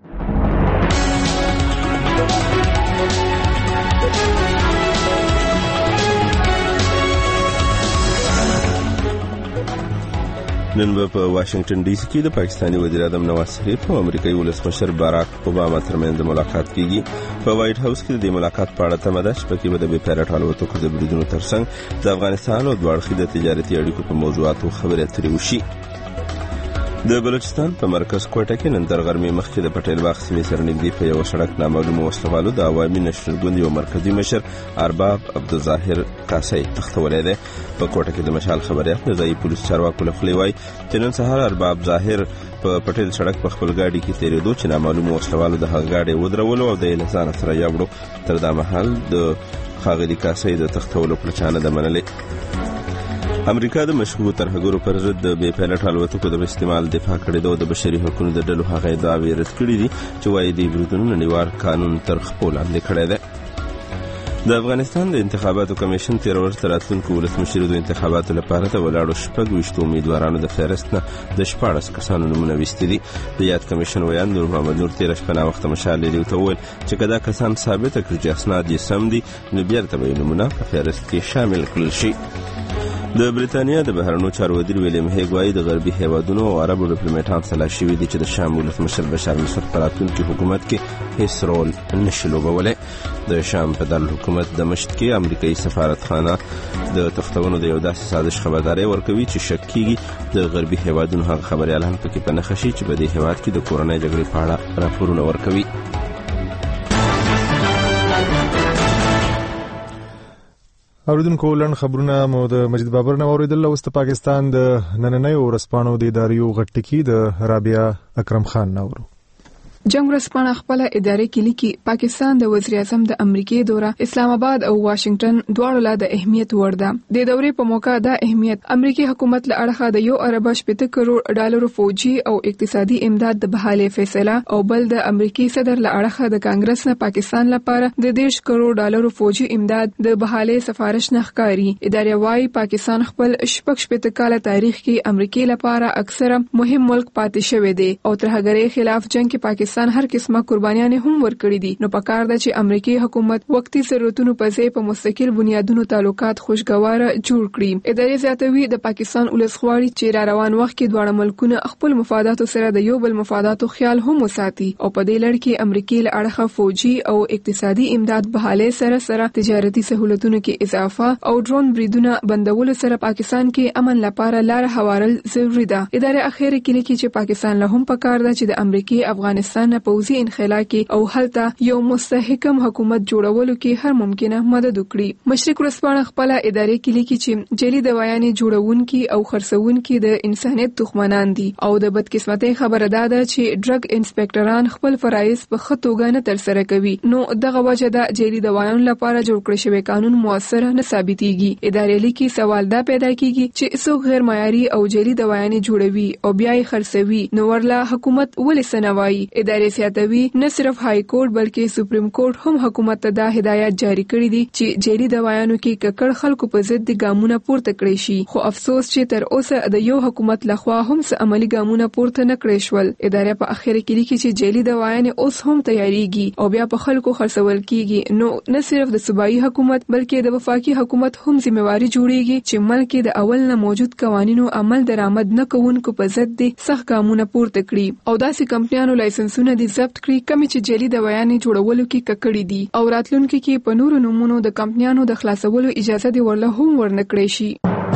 Speaker 6: نن په واشنگټن ډي سي کې د پاکستاني وزیر اعظم نواز شریف او امریکایي ولسمشر باراک اوباما ترمنځ ملاقات کیږي. په وایټ هاوس کې د ملاقات په اړه تمه ده چې پکې به د بې پیلوټ الوتکو د بریدونو ترڅنګ د افغانستان او دوه اړخیزه تجارتي اړیکو په موضوعاتو خبرې اترې وشي. د بلوچستان په مرکز کوټه کې نن تر غرمې مخکې د پټیل باغ سیمې سره نږدې په یو سړک نامعلومو وسلوالو د عوامي نشنل ګوند یو مرکزي مشر ارباب عبدالظاهر قاسی تختولی دی. په کوټه کې د مشال خبریال د ځایي پولیس چارواکو له خولې وایي چې نن سهار ارباب ظاهر په پټیل سړک په خپل ګاډي کې تېرېدو چې نامعلومو وسلوالو د هغه ګاډي ودرولو او د یې له ځانه سره یوړو. تر دا مهال د ښاغلي قاسی د تختولو پړه چا نه ده منلې. امریکا د مشهورو ترهګرو پر ضد د بې پیلوټ الوتکو د استعمال دفاع کړې ده او د بشري حقوقو د ډلو هغه ادعاوې رد کړي دي چې وایي د بریدونو نړیوال قانون تر خپل لاندې کړی دی. د افغانستان د انتخاباتو کمیشن تیر ورځ تر راتلونکو ولسمشرو د انتخاباتو لپاره د ولاړو شپږ ویشتو امیدوارانو د فهرست نه د شپاړس کسانو نومونه ویستي دي. د یاد کمیشن ویان نور محمد نور تېره شپه ناوخته مشال ریډیو ته وویل چې که دا کسان ثابته کړي چې اسناد یې سم دي نو بیرته به یې نومونه په فهرست کې شامل کړل شي. د بریتانیا د بهرنیو چارو وزیر ویلیم هیګ وایي د غربي هیوادونو او عربو ډیپلوماټان سلا شوي دي چې د شام ولسمشر بشار الاسد په راتلونکي حکومت کې هیڅ رول نشي لوبولی. د شام په دارالحکومت دمشق کې امریکایي سفارتخانه د تختونو د یو داسې سازش خبرداری ورکوي چې شک کیږي د غربي هیوادونو هغه خبریالان پکې په نښه شي چې په دې هیواد کې د کورنۍ جګړې په اړه راپورونه ورکوي.
Speaker 1: اوریدونکو لنډ خبرونه مو د مجید بابر نه اوریدل. اوس د پاکستان د نننیو ورځپاڼو د اداریو غټ ټکی د رابعه اکرم خان نورو.
Speaker 10: جنگ ورځپاڼه خپل ادارې کې لیکي پاکستان د وزیر اعظم د امریکای دوره اسلام آباد او واشنگټن دواړو له د اهمیت وړ ده. د دورې په موقع دا اهمیت امریکای حکومت له اړخه د یو ارب شپږ کروڑ ډالر فوجي او اقتصادي امداد د بحاله فیصله او بل د امریکای صدر له اړخه د کانګرس نه پاکستان لپاره د دیش کروڑ ډالر فوجي امداد د بحاله سفارش نه ښکاری. ادارې وايي پاکستان خپل شپږ شپږ کاله تاریخ کې امریکای لپاره اکثره مهم ملک پاتې شوی دی او ترهګرۍ خلاف جنگ کې پاکستان هر قسمه قربانيان هم ورکړي دي. نو پکار ده چې امریکای حکومت وقتی ضرورتونو په ځای په مستقل بنیادونو تعلقات خوشگوار جوړ کړي. ادارې زیاتوي د پاکستان ولسخواري چې را روان وخت کې دواړه ملکونه خپل مفاداتو سره د یو بل مفاداتو خیال هم وساتي او په دې لړ کې امریکای له اړخه فوجي او اقتصادي امداد بحاله سره سره تجارتي سہولتونو کې اضافه او ډرون بریدونه بندولو سره پاکستان کې امن لپاره لار هوارل ضروری ده. ادارې اخیری کې لیکي چې پاکستان له هم پکار ده چې د امریکای افغانستان نه پوزي انخلا کې او هلته یو مستحکم حکومت جوړولو کې هر ممکنه مدد وکړي. مشرق ورځپاڼه خپل ادارې کې لیکي چې جعلي دوايانې جوړونکي او خرڅونکي د انسانيت دښمنان دي او د بدقسمتۍ خبره ده چې ډرګ انسپکټران خپل فرایض په ښه توګه نه ترسره کوي. نو دغه وجه ده جعلي دوايانو لپاره جوړ کړی شوی قانون موثر نه ثابتېږي. ادارې لیکي سوال دا پیدا کیږي چې څوک غیر معیاري او جعلي دوايانې جوړوي او بیا یې خرڅوي نو ورله حکومت ولې سنوي. ادارې سیاتوي نه صرف های کورټ بلکې سپریم کورټ هم حکومت ته دا هدایت جاری کړی دي چې جعلي دوايانو کې ککړ خلکو په ضد ګامونه پورته کړی شي. خو افسوس چې تر اوسه د یو حکومت لخوا هم څه عملی ګامونه پورته نه کړی شول. ادارې په اخر کې لیکي چې جعلي دوايانې اوس هم تیاریږي او بیا په خلکو خرڅول کیږي. نو نه صرف د صوبایي حکومت بلکې د وفاقي حکومت هم ذمہواری جوړیږي چې ملک د اول نه موجود قوانینو عمل درآمد نه کوونکو په ضد دي سخت ګامونه پورته کړي او داسې کمپنیانو لایسنسونه دي ضبط کړي کمی چې جعلي دوايانې جوړولو کې ککړې دي او راتلونکي کې په نورو نمونو د کمپنیانو د خلاصولو اجازه دی ورله هم ورنکړي شي.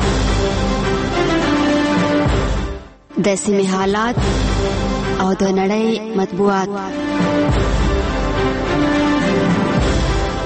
Speaker 11: د سیمې حالات او د نړۍ مطبوعات.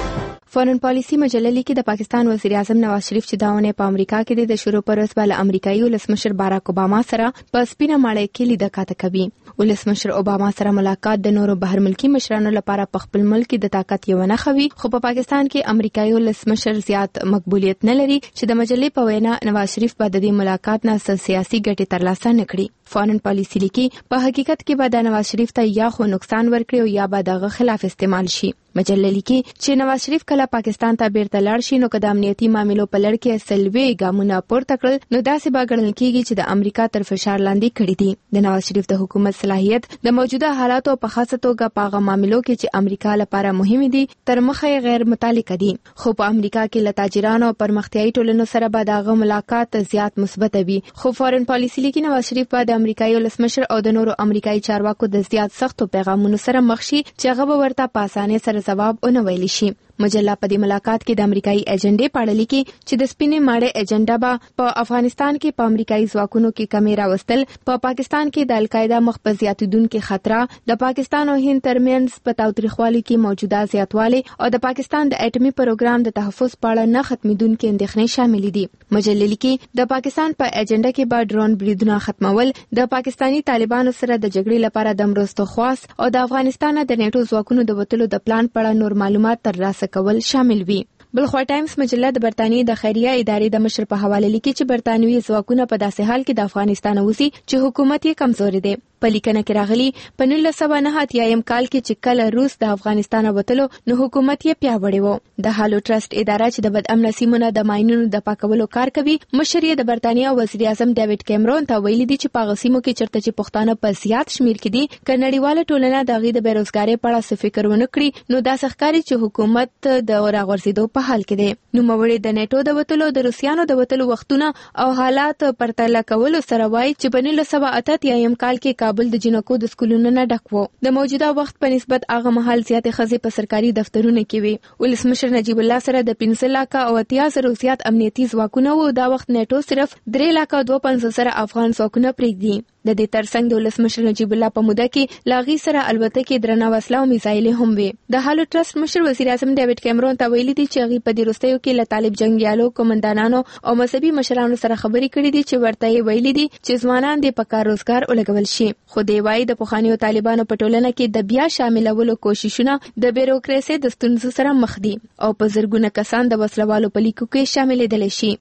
Speaker 7: فورن پالیسی مجله لیکي د پاکستان وزیر اعظم نواز شریف چې داونه په امریکا کې د شروع پر ورځ بل امریکایي ولسمشر باراک اوباما سره په سپینه ماڼۍ کې لیدل کاته کوي. ولسمشر اوباما سره ملاقات د نورو بهر ملکی مشرانو لپاره په خپل ملک د طاقت یو نه خوي، خو په پاکستان کې امریکایي ولسمشر زیات مقبولیت نه لري چې د مجلې په وینا نواز شریف به د دې ملاقات نه سیاسي ګټه ترلاسه نه کړي. فورن پالیسی لیکي په حقیقت کې به د نواز شریف ته یا خو نقصان ورکړي او یا به دغه خلاف استعمال شي. مجله لیکي چې نواز شریف کله پاکستان ته بیرته لاړ شي نو که د امنیتي معاملو په لړ کې سلوي ګامونه پورته کړل نو داسې به ګڼل کېږي چې د امریکا تر فشار لاندې کړي دي. د نواز شریف د حکومت صلاحیت د موجوده حالاتو په خاصه توګه په هغه معاملو کې چې امریکا لپاره مهم دي تر مخه غیر متعلق دي، خو په امریکا کې له تاجرانو او پرمختیایي ټولنو سره به دغه ملاقات زیات مثبت وي. خو فورن پالیسی لیکي نواز شریف به د امریکایي ولسمشر او د نورو امریکایي چارواکو د زیات سختو پیغامونو سره مخ شي چې هغه به ورته په اسانۍ سره ځواب ونه ویلی شي. مجله په دې ملاقات کې د امریکایي ایجنډې په اړه لیکي چې د سپینې ماڼۍ ایجنډا به په افغانستان کې په امریکایي ځواکونو کې کمی راوستل، په پاکستان کې د القاعده مخ په زیاتیدونکو خطر، د پاکستان او هند ترمنځ په تاوتریخوالي کې موجوده زیاتوالی او د پاکستان د اټومي پروګرام د تحفظ په اړه نه ختمېدونکې اندېښنې شامل دي. مجله لیکي د پاکستان په ایجنډا کې به ډرون بریدونه ختمول، د پاکستانی طالبانو سره د جګړې لپاره د مرستو خواست او د افغانستان د نیټو ځواکونو د وټلو د پلان په اړه نور معلومات ترلاسه کول شامل وي. بلخوا ټایمز مجله د برتانیې د خیریه ادارې د مشر په حواله لیکي چې برتانوي ځواکونه په داسې حال کې د افغانستان اوسي چې حکومت یې کمزوري دی. په لیکنه کې راغلي په نولس سوه نه اتیایم کال کې چې کله روس د افغانستان وتلو نو حکومت یې پیاوړی و. د هالو ټرست اداره چې د بد امنه سیمونو د ماینونو د پاکولو کار کوي، مشر یې د برتانیا وزیر اعظم ډیوډ کیمرون ته ویلي دي چې په هغه سیمو کې چېرته چې پښتانه په زیات شمیر کې دي که نړیواله ټولنه د هغوی د بېروزګارۍ په اړه څه فکر ونه کړي نو داسې ښکاري چې حکومت د راغورځېدو په حال کې دی. نوموړي د نیټو د وتلو د روسیانو د وتلو وختونه او حالات پرتله کولو سره وایي چې په نولس سوه اته اتیایم کال کې کابل د جنکو د سکولونو نه ډک و. د موجوده وخت په نسبت هغه مهال زیاتې ښځې په سرکاري دفترونو کې وي. ولسمشر نجیب الله سره د پنځه لاکه او اتیا زرو زیات امنیتي ځواکونه وو. دا وخت نیټو صرف درې لاکه دوه پنځوس زره افغان ځواکونه پرېږدي. د دې ترڅنګ د ولسمشر نجیب الله په موده کې لاغي سره البته درنه وسله او میزایلې هم وي. د هالو ټرست مشر وزیر اعظم ډیوډ کیمرون ته ویلي دي چې هغوی په دې وروستیو کې له طالب جنګیالو، قومندانانو او مذهبي مشرانو سره خبرې کړې دي چې ورته یې ویلي دي چې ځوانان دې په کار روزګار ولګول شي. خو دی وایي د پخوانیو طالبانو په ټولنه کې د بیا شاملولو کوششونه د بیروکراسۍ د ستونزو سره مخ دي او په زرګونه کسان د وسلوالو په لیکو کې شاملېدلی شي.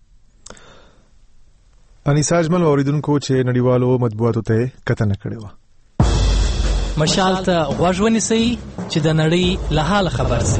Speaker 1: انیسا اجمل اوریدونکو چې نړیوالو مطبوعاتو ته کتنه کړې وه.
Speaker 9: مشال ته غوږ ونیسئ چې د نړۍ له حاله خبر سئ.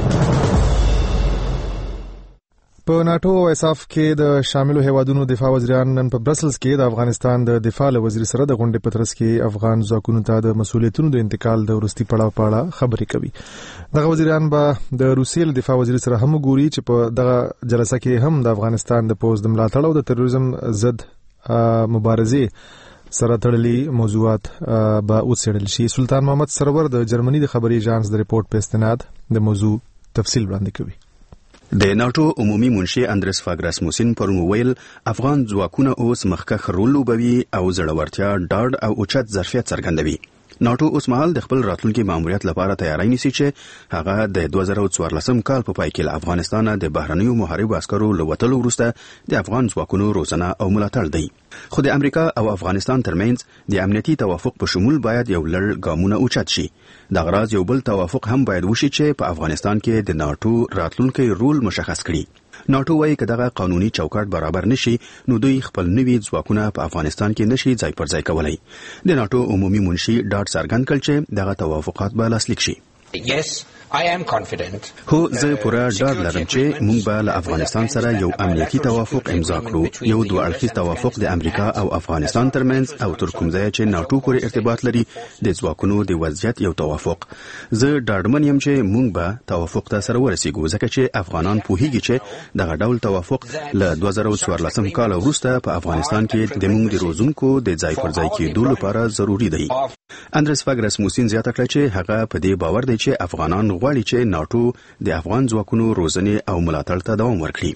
Speaker 1: په ناټو او ایساف کې د شاملو هیوادونو دفاع وزیران نن په برسلز کې د افغانستان د دفاع وزیر سره د غونډې په ترڅ کې افغان ځواکونو ته د مسؤلیتونو د انتقال د وروستي پړاو په اړه خبرې کوي. دغه وزیران به د روسیې له دفاع وزیر سره هم وګوري چې په دغه جلسه کې هم د افغانستان د پوځ د ملاتړ او د تروریزم ضد مبارزې سره تړلي موضوعات به وڅېړل شي. سلطان محمد سرور د جرمني د خبري ایجانس د ریپورت په استناد د موضوع تفصیل وړاندې کوي.
Speaker 13: د ناټو عمومي منشي اندرس فاګ راسموسن پرون ویل افغان ځواکونه اوس مخکښ رول لوبوي او زړورتیا، ډاډ او اوچت ظرفیت څرګندوي. ناټو اوس مهال د خپل راتلونکي ماموریت لپاره تیاری نیسي چې هغه د دوه زره څوارلسم کال په پای کې له افغانستان د بهرنیو محاربو عسکرو له وتلو وروسته د افغان ځواکونو روزنه او ملاتړ دی. خو د امریکا او افغانستان ترمنځ د امنیتي توافق په شمول باید یو لړ ګامونه اوچت شي. د غراض یو بل توافق هم باید وشي چې په افغانستان کې د ناټو راتلونکي رول مشخص کړي. ناټو وايي که دغه قانوني چوکاټ برابر نشي نو دوی خپل نوي ځواکونه په افغانستان کې نشي ځای پر ځای کولای. د ناټو عمومي منشي ډاډ څرګند کړ چې دغه توافقات به لاسلیک شي.
Speaker 14: Yes, I am confident.
Speaker 13: هو زه پوره ډاډ لرم چې موږ به له افغانستان سره یو امنیتي توافق امضا کړو، یو دوه اړخیز توافق د امریکا او افغانستان ترمنځ او تر کوم ځای چې ناټو پورې ارتباط لري د ځواکونو د وضعیت یو توافق. زه ډاډمن یم چې موږ به توافق ته سره ورسیږو ځکه چې افغانان پوهیږي چې دغه ډول توافق له دوه زره څوارلسم کال وروسته په افغانستان کې د موږ د روزونکو د ځای پر ځای کېدو لپاره ضروری دی. اندرس فاګ راسموسن زیاته کړه چې هغه په دې باور دی چې افغانان غواړي چې ناټو د افغان ځواکونو روزنې او ملاتړ ته دوام ورکړي.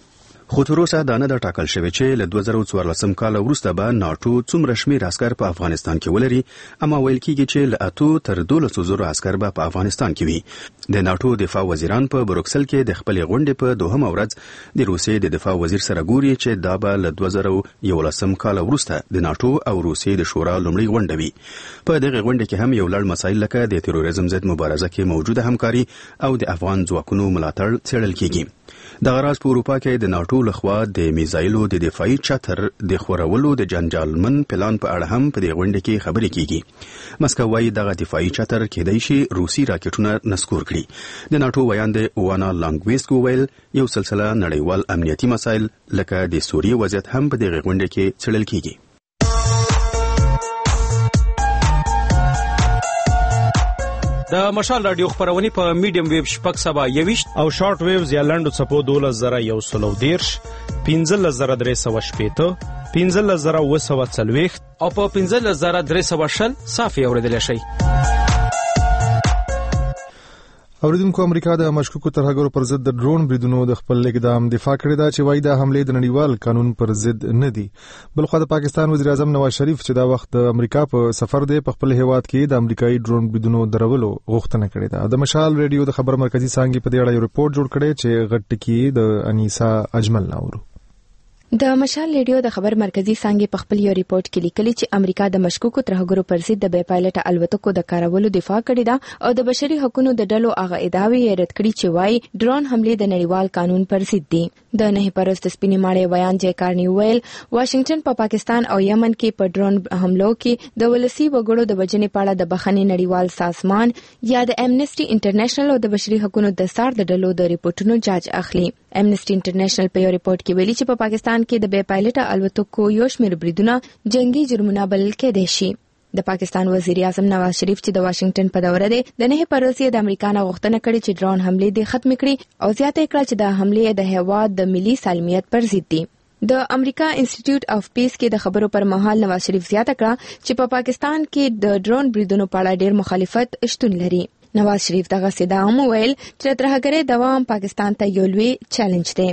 Speaker 13: خو تر اوسه دا نه ده ټاکل شوی چې له دوه زره څوارلسم کال وروسته به ناټو څومره شمېر عسکر په افغانستان کې ولري، اما ویل کېږي چې له اتو تر دولسو زرو عسکر به په افغانستان کې وي. د ناټو دفاع وزیران په بروکسل کې د خپلې غونډې په دوهمه ورځ د روسیې د دفاع وزیر سره ګوري چې دا به له دوه زره یولسم کال وروسته د ناټو او روسیې د شورا لومړۍ غونډه وي. په دغه غونډه کې هم یو لړ مسایل لکه د تروریزم ضد مبارزه کې موجوده همکاري او د افغان ځواکونو ملاتړ څېړل کېږي. دغه راز په اروپا کې د ناټو لخوا د میزایلو د دفاعي چتر د خورولو د جنجالمن پلان په اړه هم په دې غونډه کې خبرې کیږي. مسکو وايي دغه دفاعي چتر کېدای شي روسي راکټونه نسکور کړي. د ناټو ویاند وانا لانګویسک ویل یو سلسله نړیوال امنیتي مسایل لکه د سوریې وضعیت هم په دغه غونډه کې څېړل کیږي.
Speaker 12: د مشال رادیو خبرونه په میډیم ویو شپږ سبا یويشت او شارټ ویوز یا لنډو چپو دولس زره یو سلو دیرش پنځلس زره درې سوه شپېته پنځلس زره اوه سوه څلوېښت او په پنځلس زره درې سوه شل صافي اورېدلی شئ.
Speaker 1: اوریدونکو، امریکا د مشکوکو ترهګرو پر ضد د ډرون بریدونو د خپل اقدام دفاع کړې ده چې وایي دا حملې د نړیوال قانون پر ضد نه دي. بلخوا د پاکستان وزیر اعظم نواز شریف چې دا وخت د امریکا په سفر دی په خپل هیواد کې د امریکایي ډرون بریدونو درولو غوښتنه کړې ده. د مشال ریډیو د خبر مرکزی څانګې په دې اړه یو ریپورت جوړ کړی چې غټ ټکی د انیسا اجمل ناورو.
Speaker 7: د مشال ریډیو د خبر مرکزی څانګې په خپل یو ریپورت کې لیکلي چې امریکا د مشکوکو ترهګرو پر ضد د بې پایلټه الوتکو د کارولو دفاع کړې ده او د بشري حقوقو د ډلو هغه ادعاوې یې رد کړې چې وایي ډرون حملې د نړیوال قانون پر ضد دي. د نه پرست سپینې ماړې ویان جې کارنی ویل واشنگټن په پا پاکستان او یمن کې په ډرون حملو کې د ولسی وګړو د وژنې په اړه د بخښنې نړیوال سازمان یا د امنیسټي انټرنیشنل او د بشري حقوقو د سار د ډلو د ریپورتونو جاج اخلي. امنیسټي انټرنیشنل په یو ریپورت کې ویلي چې په پا پاکستان کې د بې پایلټه الوتکو یو شمېر بریدونه جنگي جرمونه بلل کېدای شي. د پاکستان وزیر اعظم نواز شریف چې د واشنگټن په دوره دی د نه پرسي د امریکا نه غوښتنه کړې چې ډرون حملې د ختم کړي او زیاته کړه چې د حملې د هیواد د ملي سالمیت پر ضد دي. د امریکا انسټیټیوټ اف پیس کې د خبرو پر مهال نواز شریف زیاته کړه چې په پا پاکستان کې د ډرون بریدونو په اړه ډېر مخالفت شتون لري. نواز شریف دغه سیده هم ویل چې ترهګرۍ دوام پاکستان ته یو لوی چیلنج دی.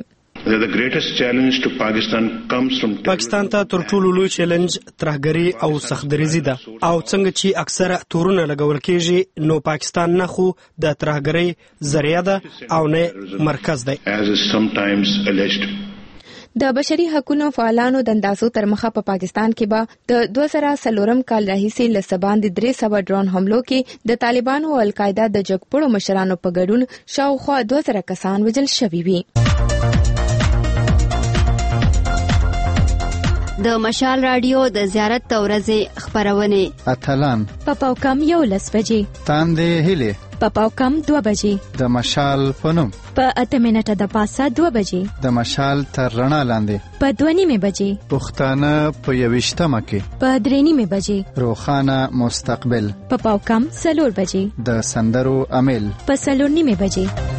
Speaker 26: پاکستان ته تر ټولو لوی چیلنج ترهګري او سختدریزي ده او څنګه چې اکثره تورونه لګول کېږي نو پاکستان نه خو د ترهګرۍ ذریعہ ده او نه مرکز دی.
Speaker 7: د بشري حقوقو فعالانو د اندازو تر مخه په پا پاکستان کې به د دوه زره څلورم کال راهیسې له سباندې درې سوه ډرون حملو کې د طالبانو او القاعده د جګپړو مشرانو په ګډون شاوخوا دوه زره کسان وژل شوي وي.
Speaker 11: د مشال رادیو د زیارت ورځې خبرونه
Speaker 15: اتلان
Speaker 7: په پاوکم یو لس بجې
Speaker 15: تاندې هلي
Speaker 7: په پاوکم دوه بجې
Speaker 15: د مشال پنوم
Speaker 7: په اته منټه د پاسه دوه بجې
Speaker 15: د مشال تر رڼا لاندې
Speaker 7: په دوه نیمه بجې
Speaker 15: پښتانه په یوشتمه کې
Speaker 7: په درې نیمه بجې
Speaker 15: روخانه مستقبل
Speaker 7: په پاوکم څلور بجې
Speaker 15: د سندرو امیل
Speaker 7: په څلور نیمه بجې.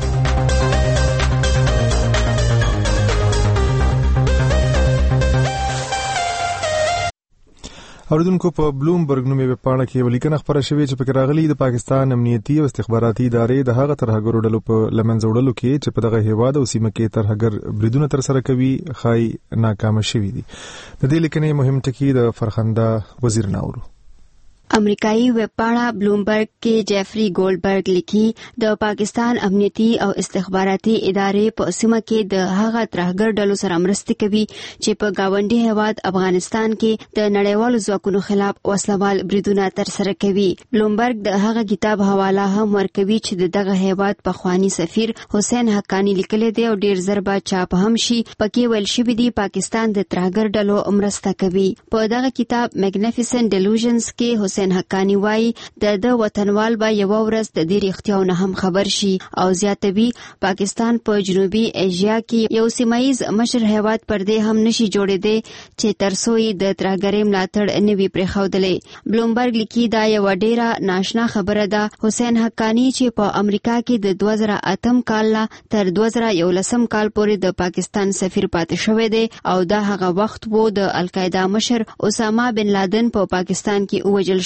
Speaker 1: اوریدونکو، په بلومبرګ نومي ویبپاڼه کې یو لیکنه خپره شوې چې پکې راغلي د پاکستان امنیتي او استخباراتي ادارې د هغه ترهګرو ډلو په لمنځه وړلو کې چې په دغه هیواد او سیمه کې ترهګر بریدونه ترسره کوي خای ناکام شوي دي. د دې لیکنې مهم ټکی د فرخنده وزیر ناورو.
Speaker 11: امریکایي ویبپاڼه بلومبرګ کې جیفری ګولډبرګ لیکي د پاکستان امنیتي او استخباراتي ادارې په سیمه کې د هغه ترهګر ډلو سره مرسته کوي چې په گاونډي هیواد افغانستان کې د نړیوالو ځواکونو خلاف وسلوال بریدونه ترسره کوي. بلومبرګ د هغه کتاب حواله هم ورکوي چې دغه هیواد پخوانی سفیر حسین حقانی لیکلی دی او ډیر زر به چاپ هم شي. پکې ویل شوی دی پاکستان د ترهګر ډلو مرسته کوي. په دغه کتاب میګنیفیسنت ډیلوژنز کې حسین حقانی وایي د د وطنوال به یو ورځ د دې اختیاونه هم خبر شي او زیاتوي پاکستان په جنوبي ایشیا کې یو سیمایز مشر هیواد پر دې هم نشي جوړېدی چې ترڅو د ترهګرۍ ملاتړ نه وي پرېښودلی. بلومبرګ لیکي دا یو ډیره ناشنا خبره ده. حسین حقانی چې په امریکا کې د دوه زره اتم کال تر دوه زره یولسم کال پورې د پاکستان سفیر پاتې شوی دی او دا هغه وخت وو د القاعده مشر اسامه بن لادن په پا پاکستان کې ووژل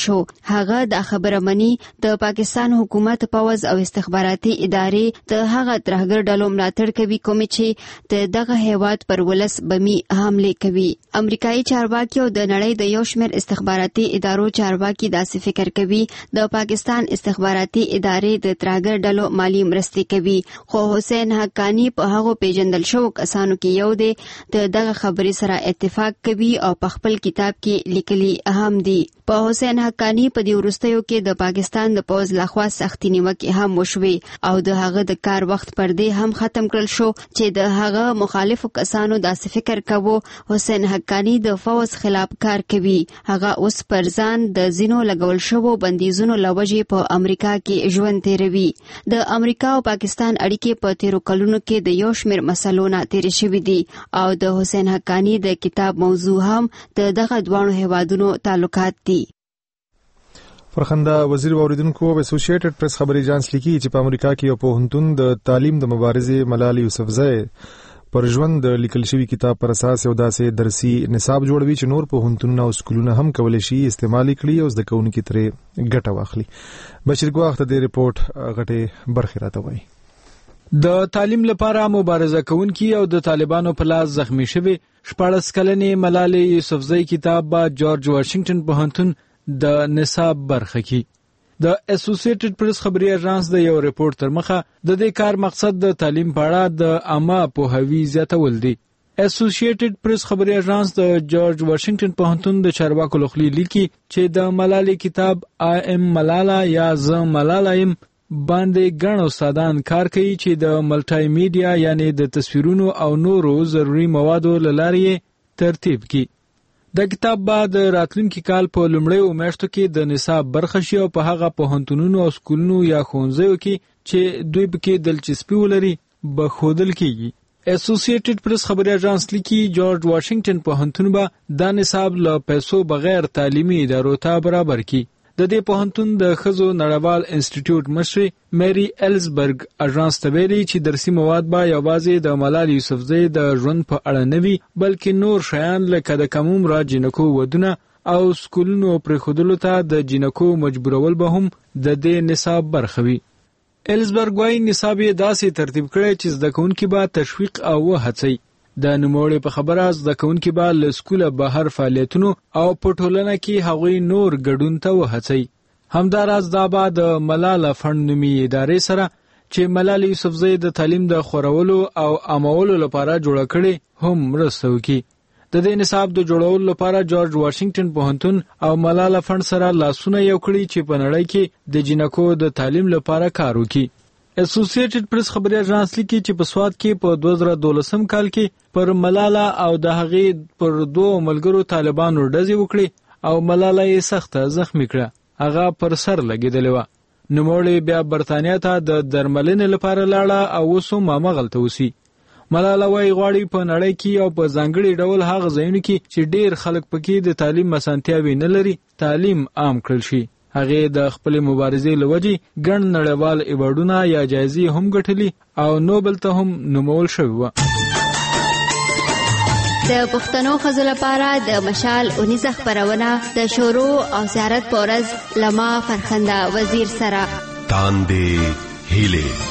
Speaker 11: شو. هغه د خبره منی د پاکستان حکومت پوز او استخباراتي ادارې د هغه ترهګر ډلو ملاتړ کوي کوم چې د دغه هیواد پر ولس بمی حمله کوي. امریکایي چارواکي او د نړۍ د یو شمېر استخباراتي ادارو چارواکي داسې فکر کوي د پاکستان استخباراتي ادارې د ترهګر ډلو مالی مرستې کوي، خو حسین حقانی په هغه پیژندل شو کسانو کې یو دی د دغه خبرې سره اتفاق کوي او په خپل کتاب کې لیکلي اهم دي. په حسین حقانی په دې وروستیو کې د پاکستان د پوز لخوا سختي نیوکې هم وشوې او د هغه د کار وخت پر دې هم ختم کړل شو چې د هغه مخالفو کسانو داسې فکر کوو حسین حقانی د فوز خلاف کار کوي. هغه اوس پر ځان د زینو لګول شوو بندیزونو لوجې په امریکا کې ژوند تیروي. د امریکا او پاکستان اړیکې په تیرو کلونو کې د یو شمېر مسلو نه تیرې شوې دي او د حسین حقانی د کتاب موضوع هم د دغه دوانو هیوادونو تعلقات دي.
Speaker 1: فرخنده وزیر اوریدونکو اسوسییټډ پریس خبري ایجنس لیکي چې په امریکا کې یو پوهنتون د تعلیم د مبارزې ملالۍ یوسفزۍ پر ژوند د لیکل شوی کتاب پر اساس یو داسې درسي نصاب جوړوي چې نور پوهنتونونه او سکولونه هم کولی شي استعمال کړي او زده کوونکي ترې ګټه واخلي. بشیر ګواخ د ریپورت غټه برخه راته وایي.
Speaker 16: د تعلیم لپاره مبارزه کوونکي او د طالبانو په لاس زخمی شوی شپاړس کلنې ملالۍ یوسفزۍ کتاب با جورج واشنگټن پوهنتون د نصاب برخه کې د اسوسییټډ پریس خبري اژانس د یو ریپورت تر مخه د دې کار مقصد د تعلیم په اړه د عامه پوهاوي زیاتول دي. اسوسییټډ پریس خبري اژانس د جورج واشنگټن پوهنتون د چارواکو لخوا لیکي چې د ملالۍ کتاب آی ام ملالا یا ز ملالا ایم باندې ګڼ استادان کار کوي چې د ملټي میډیا یعنی د تصویرونو او نورو ضروري موادو لارې ترتیب کی. د کتاب بعد راتلونکي کال په لومړیو میاشتو کې د نصاب برخه شي او په هغه پوهنتونونو او سکولونو یا ښوونځیو کې چې دوی پکې دلچسپي ولري به ښودل کیږي. اسوسییټډ پریس خبري اژانس لیکي جورج واشنگټن پوهنتون به دا نصاب له پیسو بغیر تعلیمي ادارو ته برابر کړي. د دې پوهنتون د ښځو نړیوال انسټیټیوټ مشرې میری ایلزبرګ اژانس ته ویلي چې درسي مواد به یوازې د ملالۍ یوسفزۍ د ژوند په اړه نه وي بلکې نور شیان لکه د کم عمره جنکو ودونه او سکولونو پرېښودلو ته د جنکو مجبورول به هم د دې نصاب برخه وي. ایلزبرګ وایي نصاب یې داسې ترتیب کړی چې زده کوونکي به تشویق او وهڅوي. د نوموړي په خبره زده کوونکي به له سکوله بهر فعالیتونو او په ټولنه کې هغوی نور ګډون ته وهڅوي. همداراز دا به د ملاله فنډ نومي ادارې سره چې ملالۍ یوسفزۍ د تعلیم د خورولو او عامولو لپاره جوړه کړې هم مرسته وکړي. د دې نصاب د جوړولو لپاره جورج واشنگټن پوهنتون او ملاله فنډ سره لاسونه یو کړي چې په نړۍ کې د جنکو د تعلیم لپاره کار وکړي. اسوسییټډ پریس خبري اژانس لیکي چې په سواد کې په دوه زره دولسم کال کې پر ملاله او د هغې پر دوه ملګرو طالبانو ډزې وکړي او ملاله یې سخته زخمی کړه. هغه پر سر لګېدلې وه. نوموړې بیا برطانیا ته د درملنې لپاره لاړه او اوس هم هماغلته اوسي. ملاله وایي غواړي په نړۍ کې او په ځانګړي ډول هغه ځایونو کې چې ډېر خلک پکې د تعلیم اسانتیاوې نه لري تعلیم عام کړل شي. هغې د خپلې مبارزې له وجې ګڼ نړیوال ایوارډونه یا جایزې هم ګټلي او نوبل ته هم نومول شوي وه.
Speaker 11: د پښتنو ښځو لپاره د مشال اونیزه خپرونه د شروع او زیارت په ورځ له ما فرخنده وزیر سره
Speaker 17: تاندې هیلې.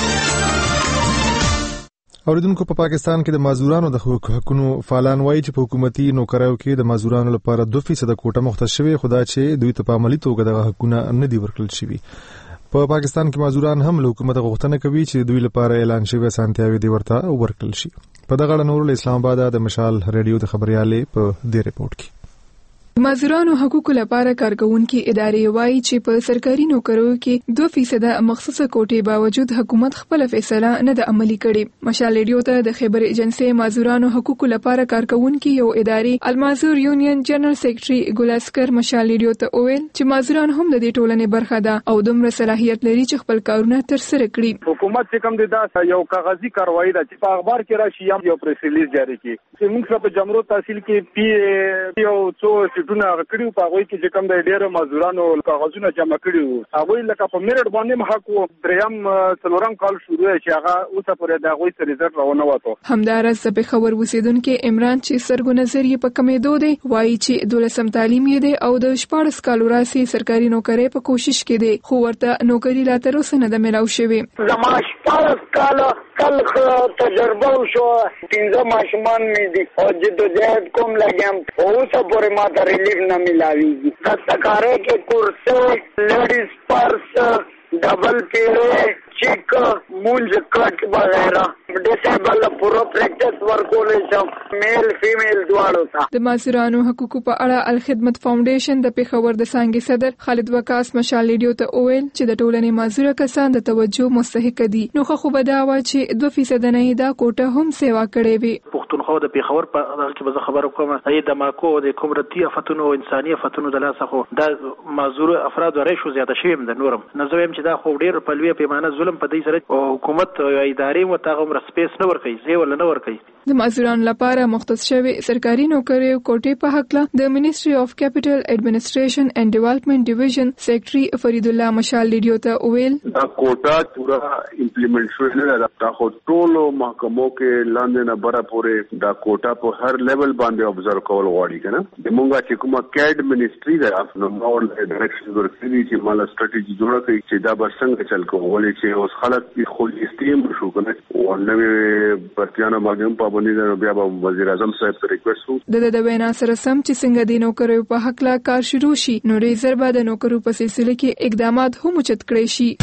Speaker 1: اوریدونکو په پاکستان کې د معذورانو د حقوقو فعالان وایي چې په حکومتي نوکریو کې د معذورانو لپاره دوه فیصد کوټه مختص شوې خو دا چې دوی ته په عملي توګه د حقوقونه نه دي ورکړل شوي. په پاکستان کې معذوران هم له حکومت غوښتنه کوي چې دوی لپاره اعلان شوی اسانتیاوې دي ورته ورکړل شي. په دغه اړه نور له اسلام آباد د مشال ریډیو د خبريالې په دې ریپورت کې
Speaker 10: معذورانو حقوقو لپاره کارکونکو ادارې وایي چې په سرکاري نوکریو کې دوه فیصد مخصوصه کوټې باوجود حکومت خپل فیصله نه د عملي کړي. مشال ریډیو ته د خبر ایجنسی معذورانو حقوقو لپاره کارکونکو یو ادارې المعذور یونین جنرال سیکریټري ګلاسکر مشال ریډیو ته وویل چې معذوران هم د دې ټولنې برخه ده او دومره صلاحیت لري چې خپل کارونه ترسره کړي.
Speaker 2: حکومت چې کوم دی دا یو کاغذي کاروایی ده چې په اخبار کې راشي یو پریس ریلیز جاری کړي چې موږ په جمهوریت تحصیل کې پی یو څو
Speaker 18: ډیپوزیټونه کړیو په هغه کې چې کوم د ډیرو مزدورانو کاغذونه جمع کړیو هغه لکه په میرټ باندې حق دریم څلورم کال شروع چې هغه اوسه پورې د هغه ریزلټ راونه وته.
Speaker 10: همدارس د پېښور اوسیدونکو عمران چې سرګو نظریه په کمیدو دی وایي چې دولسم تعلیم یې دی او د شپږ کالو راسي سرکاري نوکری په کوشش کې دی خو ورته نوکری لا تر اوسه نه ده ملاو شوې.
Speaker 19: زما شپږ کاله کل تجربه شو پنځه ماشومان مې دي او جدوجہد کوم لګم اوسه پورې ما ته ریلیف نه ملاويږي. دستکارۍ کې کورسې لیډیز پرس ډبل پیره چیک مونږ کټ وغیرہ ډیسیبل پورو پریکټس ورکولې شو میل فیمیل دواړو ته.
Speaker 10: د مازیرانو حقوقو په اړه الخدمت فاونډیشن د پېښور د څانګې صدر خالد وقاص مشال ریډیو ته وویل چې د ټولنې مازیره کسان د توجه مستحق دي. نو خو به دا و چې دوه فیصد نه دا کوټه هم سیوا کړې وي.
Speaker 20: پښتونخوا د پېښور په هغه کې به خبرو کوم ای د ماکو د کومرتي افتونو انساني افتونو د لاسه خو د مازور افراد ریشو زیاته شوی د نورم نظم چې دا خو ډیر په لوی پیمانه ظلم په دې سره او حکومت او ادارې متغم سپیس نه ورکوي زی ول نه ورکوي.
Speaker 10: د مازورانو لپاره مختص شوی سرکاري نوکری کوټې په حق له د منیسټري اف کیپټل اډمنسټریشن اینڈ ډیولپمنٹ ډیویژن سیکریټري فرید الله مشال ریډیو ته ویل
Speaker 22: دا کوټه پورا امپلیمنټ شوی نه دا خو ټولو محکمو کې لاندې نه بره پورې دا کوټه په هر لیول باندې ابزرو کول غواړي کنه. د مونږه چې کومه کېډ منیسټري ده نو مور ډایرکشن ورکړي چې مال سټریټیجی جوړه کړي چې دا برسنګ چل کوي چې اوس خلک په خو استیم شو کنه او نوې برتیانو باندې په باندې د بیا به وزیر اعظم صاحب ته ریکوست وکړو د
Speaker 10: د وینا سره سم چې څنګه د نوکریو په حق لا کار شروع شي نو ریزر به د نوکرو په سلسله کې اقدامات هم اوچت کړي شي.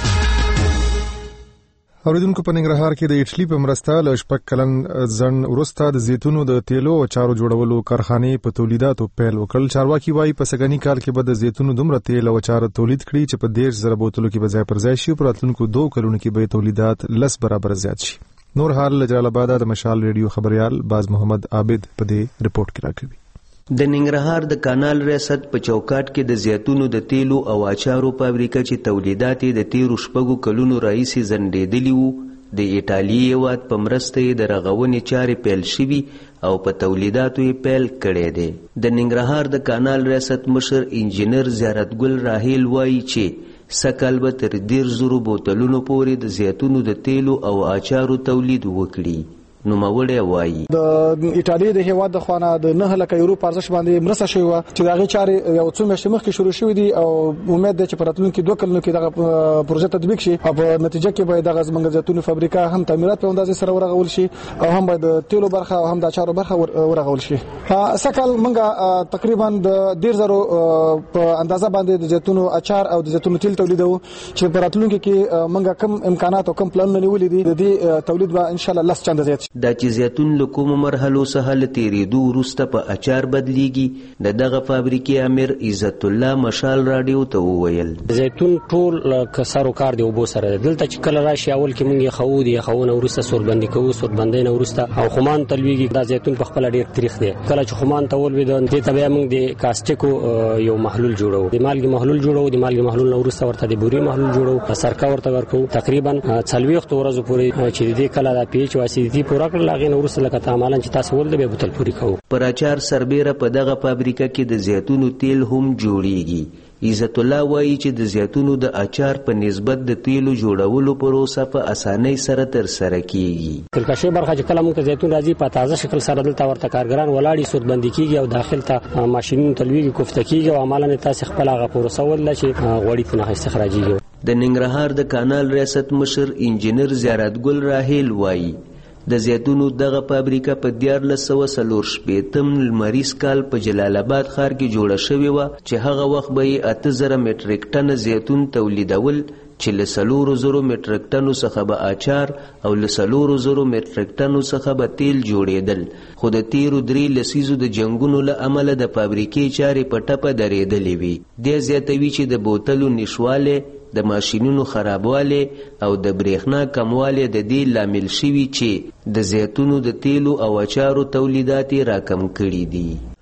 Speaker 1: اوریدونکو په ننګرهار کې د اټلی په مرسته ل شپږ کلن ځن ورسته د زیتونو د تیلو او چارو جوړولو کارخانې په تولیداتو پیل وکړل. چارواکي وايي په سګنی کال کې به د زیتونو دومره تیل او چارو تولید کړي چې په ډیر زره بوتلو کې به ځای پر ځای شي او په راتلونکو دوه کلونو کې به تولیدات لس برابر زیات شي. نور حال جلال آباد د مشال ریډیو خبريال باز محمد عابد په دې رپورت کې راکوي.
Speaker 23: د ننګرهار د کانال ریاست په چوکاټ کې د زیتونو د تیلو او اچارو فابریکه چې تولیدات د تیرو شپږو کلونو راهیسې ځنډېدلي وو د ایټالي هیواد په مرسته یې د رغونې چارې پیل شوي او په تولیداتو یې پیل کړی دی. د ننګرهار د کانال ریاست مشر انجینر زیارتګل راهیل وایي چې سکل به تر ډیر زرو بوتلونو پورې د زیتونو د تیلو او اچارو تولید وکړي. نو ماوړی وایي
Speaker 24: د ایټالیا د هیواد د خوانه د نه لکه یورو ارزش باندې مرسته شوی و چې دغه چارې یو څو میاشتې مخکې شروع شوې دي او امید ده چې په راتلونکي دوه کلونو کې دغه پروژه تطبیق شي او په نتیجه کې به دغه زمنګ زیتونو فابریکه هم تعمیرات په اندازې سره ورغول شي او هم به د تیلو برخه او هم د اچارو برخه ورغول شي. سکل منګه تقریبا د ډیر زرو په اندازه باندې د زیتونو اچار او د زیتونو تیل تولیدو چې په راتلونکي کې منګه کم امکانات او کم پلانونه نیولې دي د دې تولید به ان شاء الله لس چنده زیات
Speaker 23: دا چې زیتون له کومو مرحلو څخه له تېرېدو وروسته په اچار بدلیږي د دغه فابریکې امیر عزت الله مشال راډیو ته وویل
Speaker 27: زیتون ټول کسر او کار دی اوبو سره دلته چې کله راشي اول کې موږ یې خو دی خونه وروسته سوربندي کوو سوربندۍ نه وروسته او خمان تلويږي دا زیتون په خپل ډیر تاریخ دی کله چې خمان تول وي د دې تبع موږ د کاستیکو یو محلول جوړو د مالګي محلول جوړو د مالګي محلول نه وروسته ورته د بوري محلول جوړو سرکا ورته ورکو تقریبا څلويخت ورځې پورې چې دې کله د پی ایچ واسیدي پورا کړل هغه ورسره لکه تعاملان چې تاسو ول د به بوتل پوری کوو.
Speaker 23: پر اچار سربېره په دغه فابریکه کې د زیتونو تیل هم جوړیږي. عزت الله وایي چې د زیتونو د اچار په نسبت د تیلو جوړولو پروسه په اسانۍ سره تر سره کیږي.
Speaker 27: کلکشه برخه چې کله موږ زیتون راځي په تازه شکل سره دلته ورته کارګران ولاړی سود بندي کیږي او داخل ته ماشينونو تلويږي کوفته کیږي او عملاً تاسو خپل هغه پروسه ول چې غوړی نه استخراجيږي.
Speaker 23: د ننګرهار د کانال ریاست مشر انجینر زیارتګل راهیل وایي د زیتونو دغه فابریکه په دیارلس سوه څلور شپېتم لمریز کال په جلال آباد ښار کې جوړه شوې وه چې هغه وخت به یې اته زره میټریک ټنه زیتون تولیدول چې له څلورو زرو میټریک ټنو څخه به اچار او له څلورو زرو میټریک ټنو څخه به تیل جوړېدل خو د تیرو درې لسیزو د جنګونو له امله د فابریکې چارې په ټپه درېدلې وي. دې زیاتوي چې د بوتلو نشوالی د ماشینونو خرابواله او د برېښنا کمواله د دې لامل شوي چې د زیتونو د تیلو او اچارو تولیدات راکم کړي دي.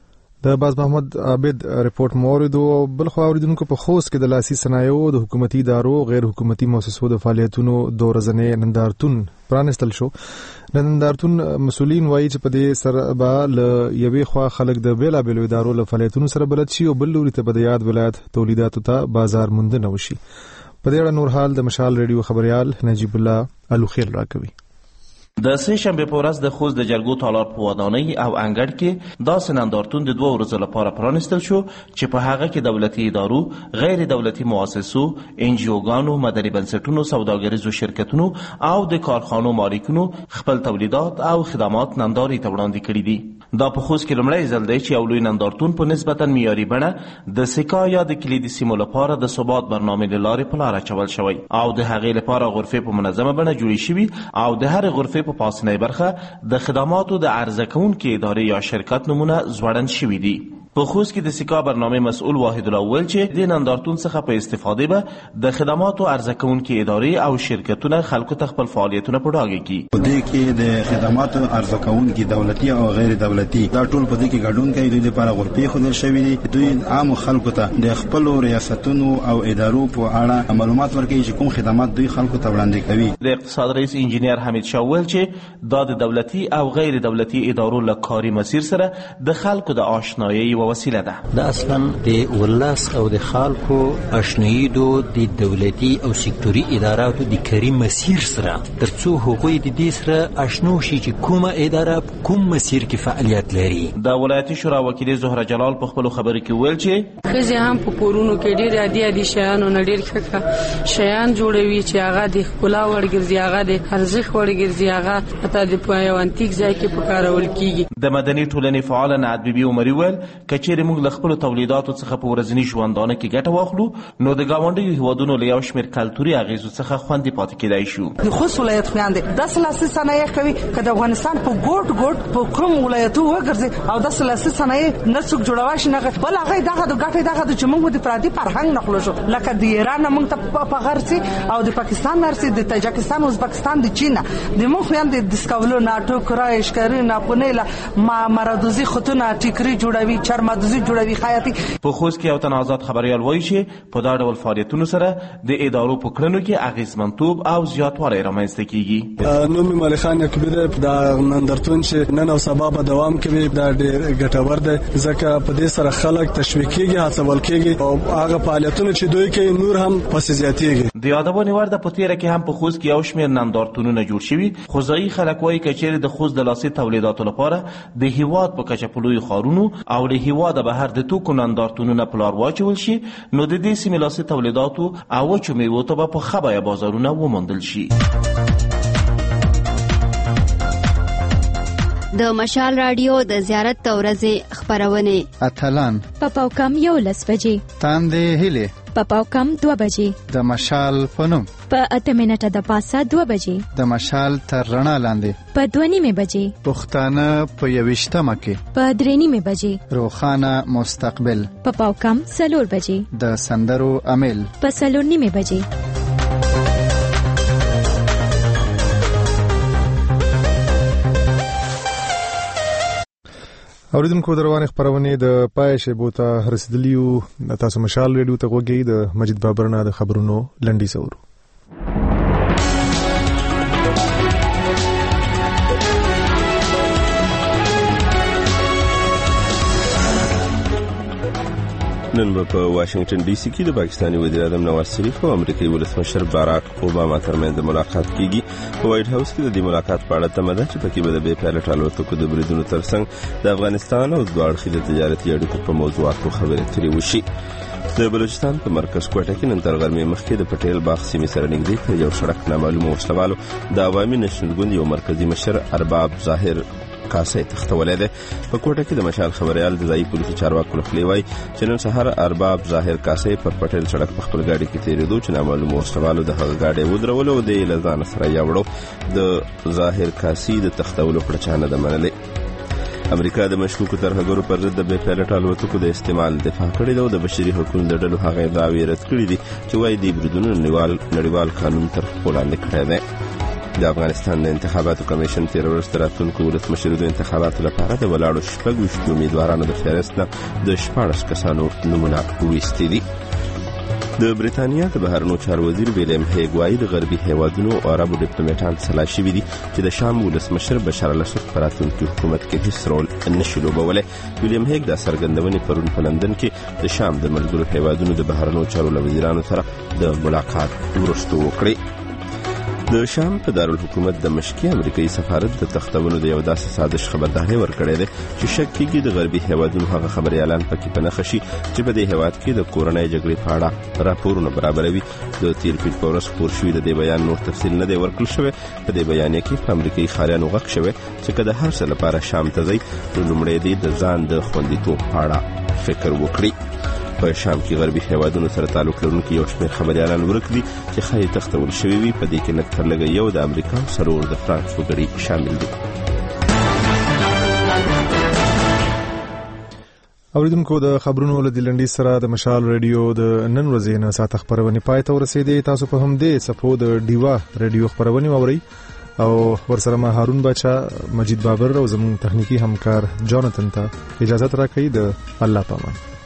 Speaker 1: د باز محمد عابد رپورت موریدو. بل خو اوریدونکو په خوست کې د لاسي صنایعو د حکومتي ادارو غیر حکومتي مؤسسو د فعالیتونو د ورځنې نندارتون پرانستل شو. نندارتون مسولین وایي چې په دې سره به له یوې خوا خلک د بیلابېلو ادارو له فعالیتونو سره بلد شي او بل لوري ته به د یاد ولایت تولیداتو ته بازار موندنه وشي. په دې اړه نور حال د مشال ریډیو خبريال نجیب الله الوخیل راکوي.
Speaker 3: د سه شنبه په ورځ د خوست د جرګو تالار په ودانۍ او انګړ کې داسې نندارتون د دوه ورځو لپاره پرانستل شو چې په هغه کې دولتي ادارو، غیر دولتي مؤسسو، انجیوګانو، مدني بنسټونو، سوداګریزو شرکتونو او د کارخانو مالکونو خپل تولیدات او خدمات نندارې ته وړاندې کړي دي. دا په خوست کې لومړی ځل دی چې یو لوی نندارتون په نسبتا معیاري بڼه د سکا یا د کلیدي سیمو لپاره د ثبات برنامې له لارې په لاره اچول شوی او د هغې لپاره غرفې په منظمه بڼه جوړې شوي او د هرې غرفې په پاسنۍ برخه د خدماتو د عرضه کوونکې ادارې یا شرکت نومونه ځوړند شوي دي. په خوست کې د سکا برنامه مسؤل واحد الاول چې د نندارتون څخه په استفاده به د خدماتو عرضه کوونکې ادارې او شرکتونه خلکو ته خپل فعالیتونه په ډاګه کړي.
Speaker 4: په دې کې د خدماتو عرضه کوونکې دولتي او غیر دولتي دا ټول په دې کې ګډون کوي. دوی لپاره غرفې خودل شوي دي. دوی عام خلکو ته د خپل ریاستونو او ادارو په اړه معلومات ورکوي چې کوم خدمات دوی خلکو ته وړاندې کوي.
Speaker 3: د اقتصاد رئیس انجینیر حمید شاه ویل چې دا د دولتي او غیر دولتي ادارو له کاري مسیر سره د خلکو د آشنایي و وسیله ده.
Speaker 5: دا اصلا د ولس او د خلکو آشنایي د دولتي او سکتوري اداراتو د کاري مسیر سره ترڅو هغوی د دې سره آشنا شي چې کومه اداره کوم مسیر کې فعالیت لري.
Speaker 3: د ولایتي شورا وکیل زهره جلال په خپل خبرو کې ویل چې
Speaker 6: خځې هم په کورونو کې ډېر عادي عادي شیانو نه ډېر ښه شیان جوړوي چې هغه د ښکلا وړ ګرځي، هغه د ارزښت وړ ګرځي، هغه حتی د یو انتیک ځای کې په کارول کیږي.
Speaker 3: د مدني ټولنې فعال نعت بیبي عمري ویل کچېرې موږ له خپل تولیداتو څخه په ورځني ژوندانه کې ګټه واخلو نو د ګاونډیو هیوادونو له یو شمېر کلتوري اغېزو څخه خوندي پاتې کېدای شو.
Speaker 8: د خوست ولایت خویندې داسې لاسي صنایع کوي که د افغانستان په ګوټ ګوټ په کوم ولایتو وګرځي او داسې لاسي صنایع نه څوک جوړوای شي نه بل هغه دغه د ګټې دغه چې موږ د پردي فرهنګ نقلو شو لکه د ایران موږ ته په غرسي او د پاکستان نرسي د تاجکستان او ازبکستان د چین د موږ خویندې د سکاولو ناټو کرایش کارونه پنیلا ما مرادوزي خطونه ټیکري جوړوي چرمدوزي جوړوي خیاطي.
Speaker 3: په خوست کې یو تن آزاد خبريال وایي چې په دا ډول فعالیتونو سره د ادارو په کړنو کې اغېزمنتوب او زیاتوالی رامنځته کیږي.
Speaker 24: نوم مې ملک خان کبیر دا نندارتون چې نن او سبا به دوام کوي دا ډېر ګټور دی ځکه په دې سره خلک تشویق کیږي، هڅول کیږي او هغه فعالیتونه چې دوی کوي نور هم پس زیاتېږي.
Speaker 3: د یادونه ورده په تیره کې هم په خوست کې یو شمېر نندارتونونه جوړ شوي خو ځایي خلک وایي که چیرې د خوست د لاسي تولیداتو لپاره د هیواد په کچه په لویو ښارونو او له هیواده بهر د توکو نندارتونونه په لار واچول شي نو د دې سیمې لاسي تولیداتو او وچو میوو ته به په ښه بیه بازارونه وموندل شي.
Speaker 11: د مشال رادیو د زیارت تورزه خبرونه
Speaker 15: اتلان
Speaker 21: پپاو کم یو لس بجې
Speaker 15: تاندې هله
Speaker 21: پپاو کم دو بجې
Speaker 15: د مشال پنوم
Speaker 21: په اته منټه د پاسه دو بجې
Speaker 15: د مشال تر رڼا لاندې
Speaker 21: په دوه نیمه بجې
Speaker 15: پښتانه په یوشتمه کې
Speaker 21: په درې نیمه بجې
Speaker 15: روخانه مستقبل
Speaker 21: پپاو کم سلور بجې
Speaker 15: د سندرو امیل
Speaker 21: په سلور نیمه بجې.
Speaker 1: اوریدونکو دروازه خبرونه د پای شیبو ته رسیدلیو تاسو مشال ریډیو ته وګورئ د مجید بابرنا د خبرونو لنډی سورو.
Speaker 25: نن په واشنگټن ډي سي کې د پاکستاني وزیر اعظم نواز شریف او امریکایي ولسمشر باراک اوباما ترمنځ ملاقات کیږي. په وایټ هاوس کې د دې ملاقات په اړه تمه ده چې پکې به د بې پایلټ الوتکو د بریدونو ترڅنګ د افغانستان او دوه اړخیزو تجارتي اړیکو په موضوعاتو خبرې اترې وشي. د بلوچستان په مرکز کوټه کې نن تر غرمې مخکې د پټیل باغ سیمې سره نږدې په یو سړک نامعلومو وسلوالو د عوامي نېشنل ګوند یو مرکزی مشر ارباب ظاهر کاسه تختولې ده. په کوټه کې د مشال خبريال د ځای پولیسو چارواکو خپلې وای چې نن سهار ارباب ظاهر کاسه پر پټیل سړک په خپل گاډي کې تیرېدو چې نامعلومو وسلوالو د هغه گاډي ودرول او د لزان سره یوړو د ظاهر کاسي د تختولو پر چانه د منلې. امریکا د مشکوکو ترهګرو پر ضد د بې پایلټ الوتکو د استعمال دفاع کړې ده او د بشري حقوقو د ډلو هغه دعوې رد کړې دي چې وايي د بریدونو نړیوال نړیوال قانون تر پښو لاندې کړی دی. د افغانستان د انتخاباتو کمیشن تیر ورځ د راتلونکو ولسمشرو د انتخاباتو لپاره د ولاړو شپږ ویشت امیدوارانو د فهرست نه د شپاړس کسانو نومونه ویستي دي. د بریتانیا د بهرنیو چارو وزیر ویلیم هیګ وایي د غربي هیوادونو او عربو ډیپلوماټان سلا شوي دي چې د شام ولسمشر بشار الاسد په راتلونکي حکومت کې هیڅ رول نشي لوبولی. ویلیم هیګ دا څرګندونې پرون په لندن کې د شام د ملګرو هیوادونو د بهرنیو چارو له وزیرانو سره د ملاقات وروسته وکړې. د شام په دارالحکومت دمشق امریکایي سفارت د تختونو د یو داسې سازش خبرداري ورکړې ده چې شک کېږي د غربي هیوادونو هغه خبري اعلان پکې په نښه شي چې په دې هیواد کې د کورنۍ جګړې په اړه راپورونه برابروي. د تیر پیل په ورځ خپور شوي د دې بیان نور تفصیل نه دی ورکړل شوی. په دې بیانیه کې په امریکایي ښاریانو غږ شوی چې که د هر څه لپاره شام ته ځئ نو لومړی دی د ځان د خوندیتوب په اړه فکر وکړي. په شام کې غربي هیوادونو سره تعلق لرونکي یو شمېر خبريالان ورک دي چې ښایي تختول شوي وي. په دې کې لږ تر لږه یو د امریکا او څلور د فرانس وګړي شامل دي.
Speaker 1: اوریدونکو د خبرونو له دلنډي سره د مشال ریډیو د نن ورځې نه ساعت خبرونه پای ته ورسېدې. تاسو په هم دې صفو د ډیوا ریډیو خبرونه واورئ او ورسره ما هارون بچا، مجید بابر او زموږ تخنیکی همکار جانتن ته اجازه راکړئ. د الله پامان.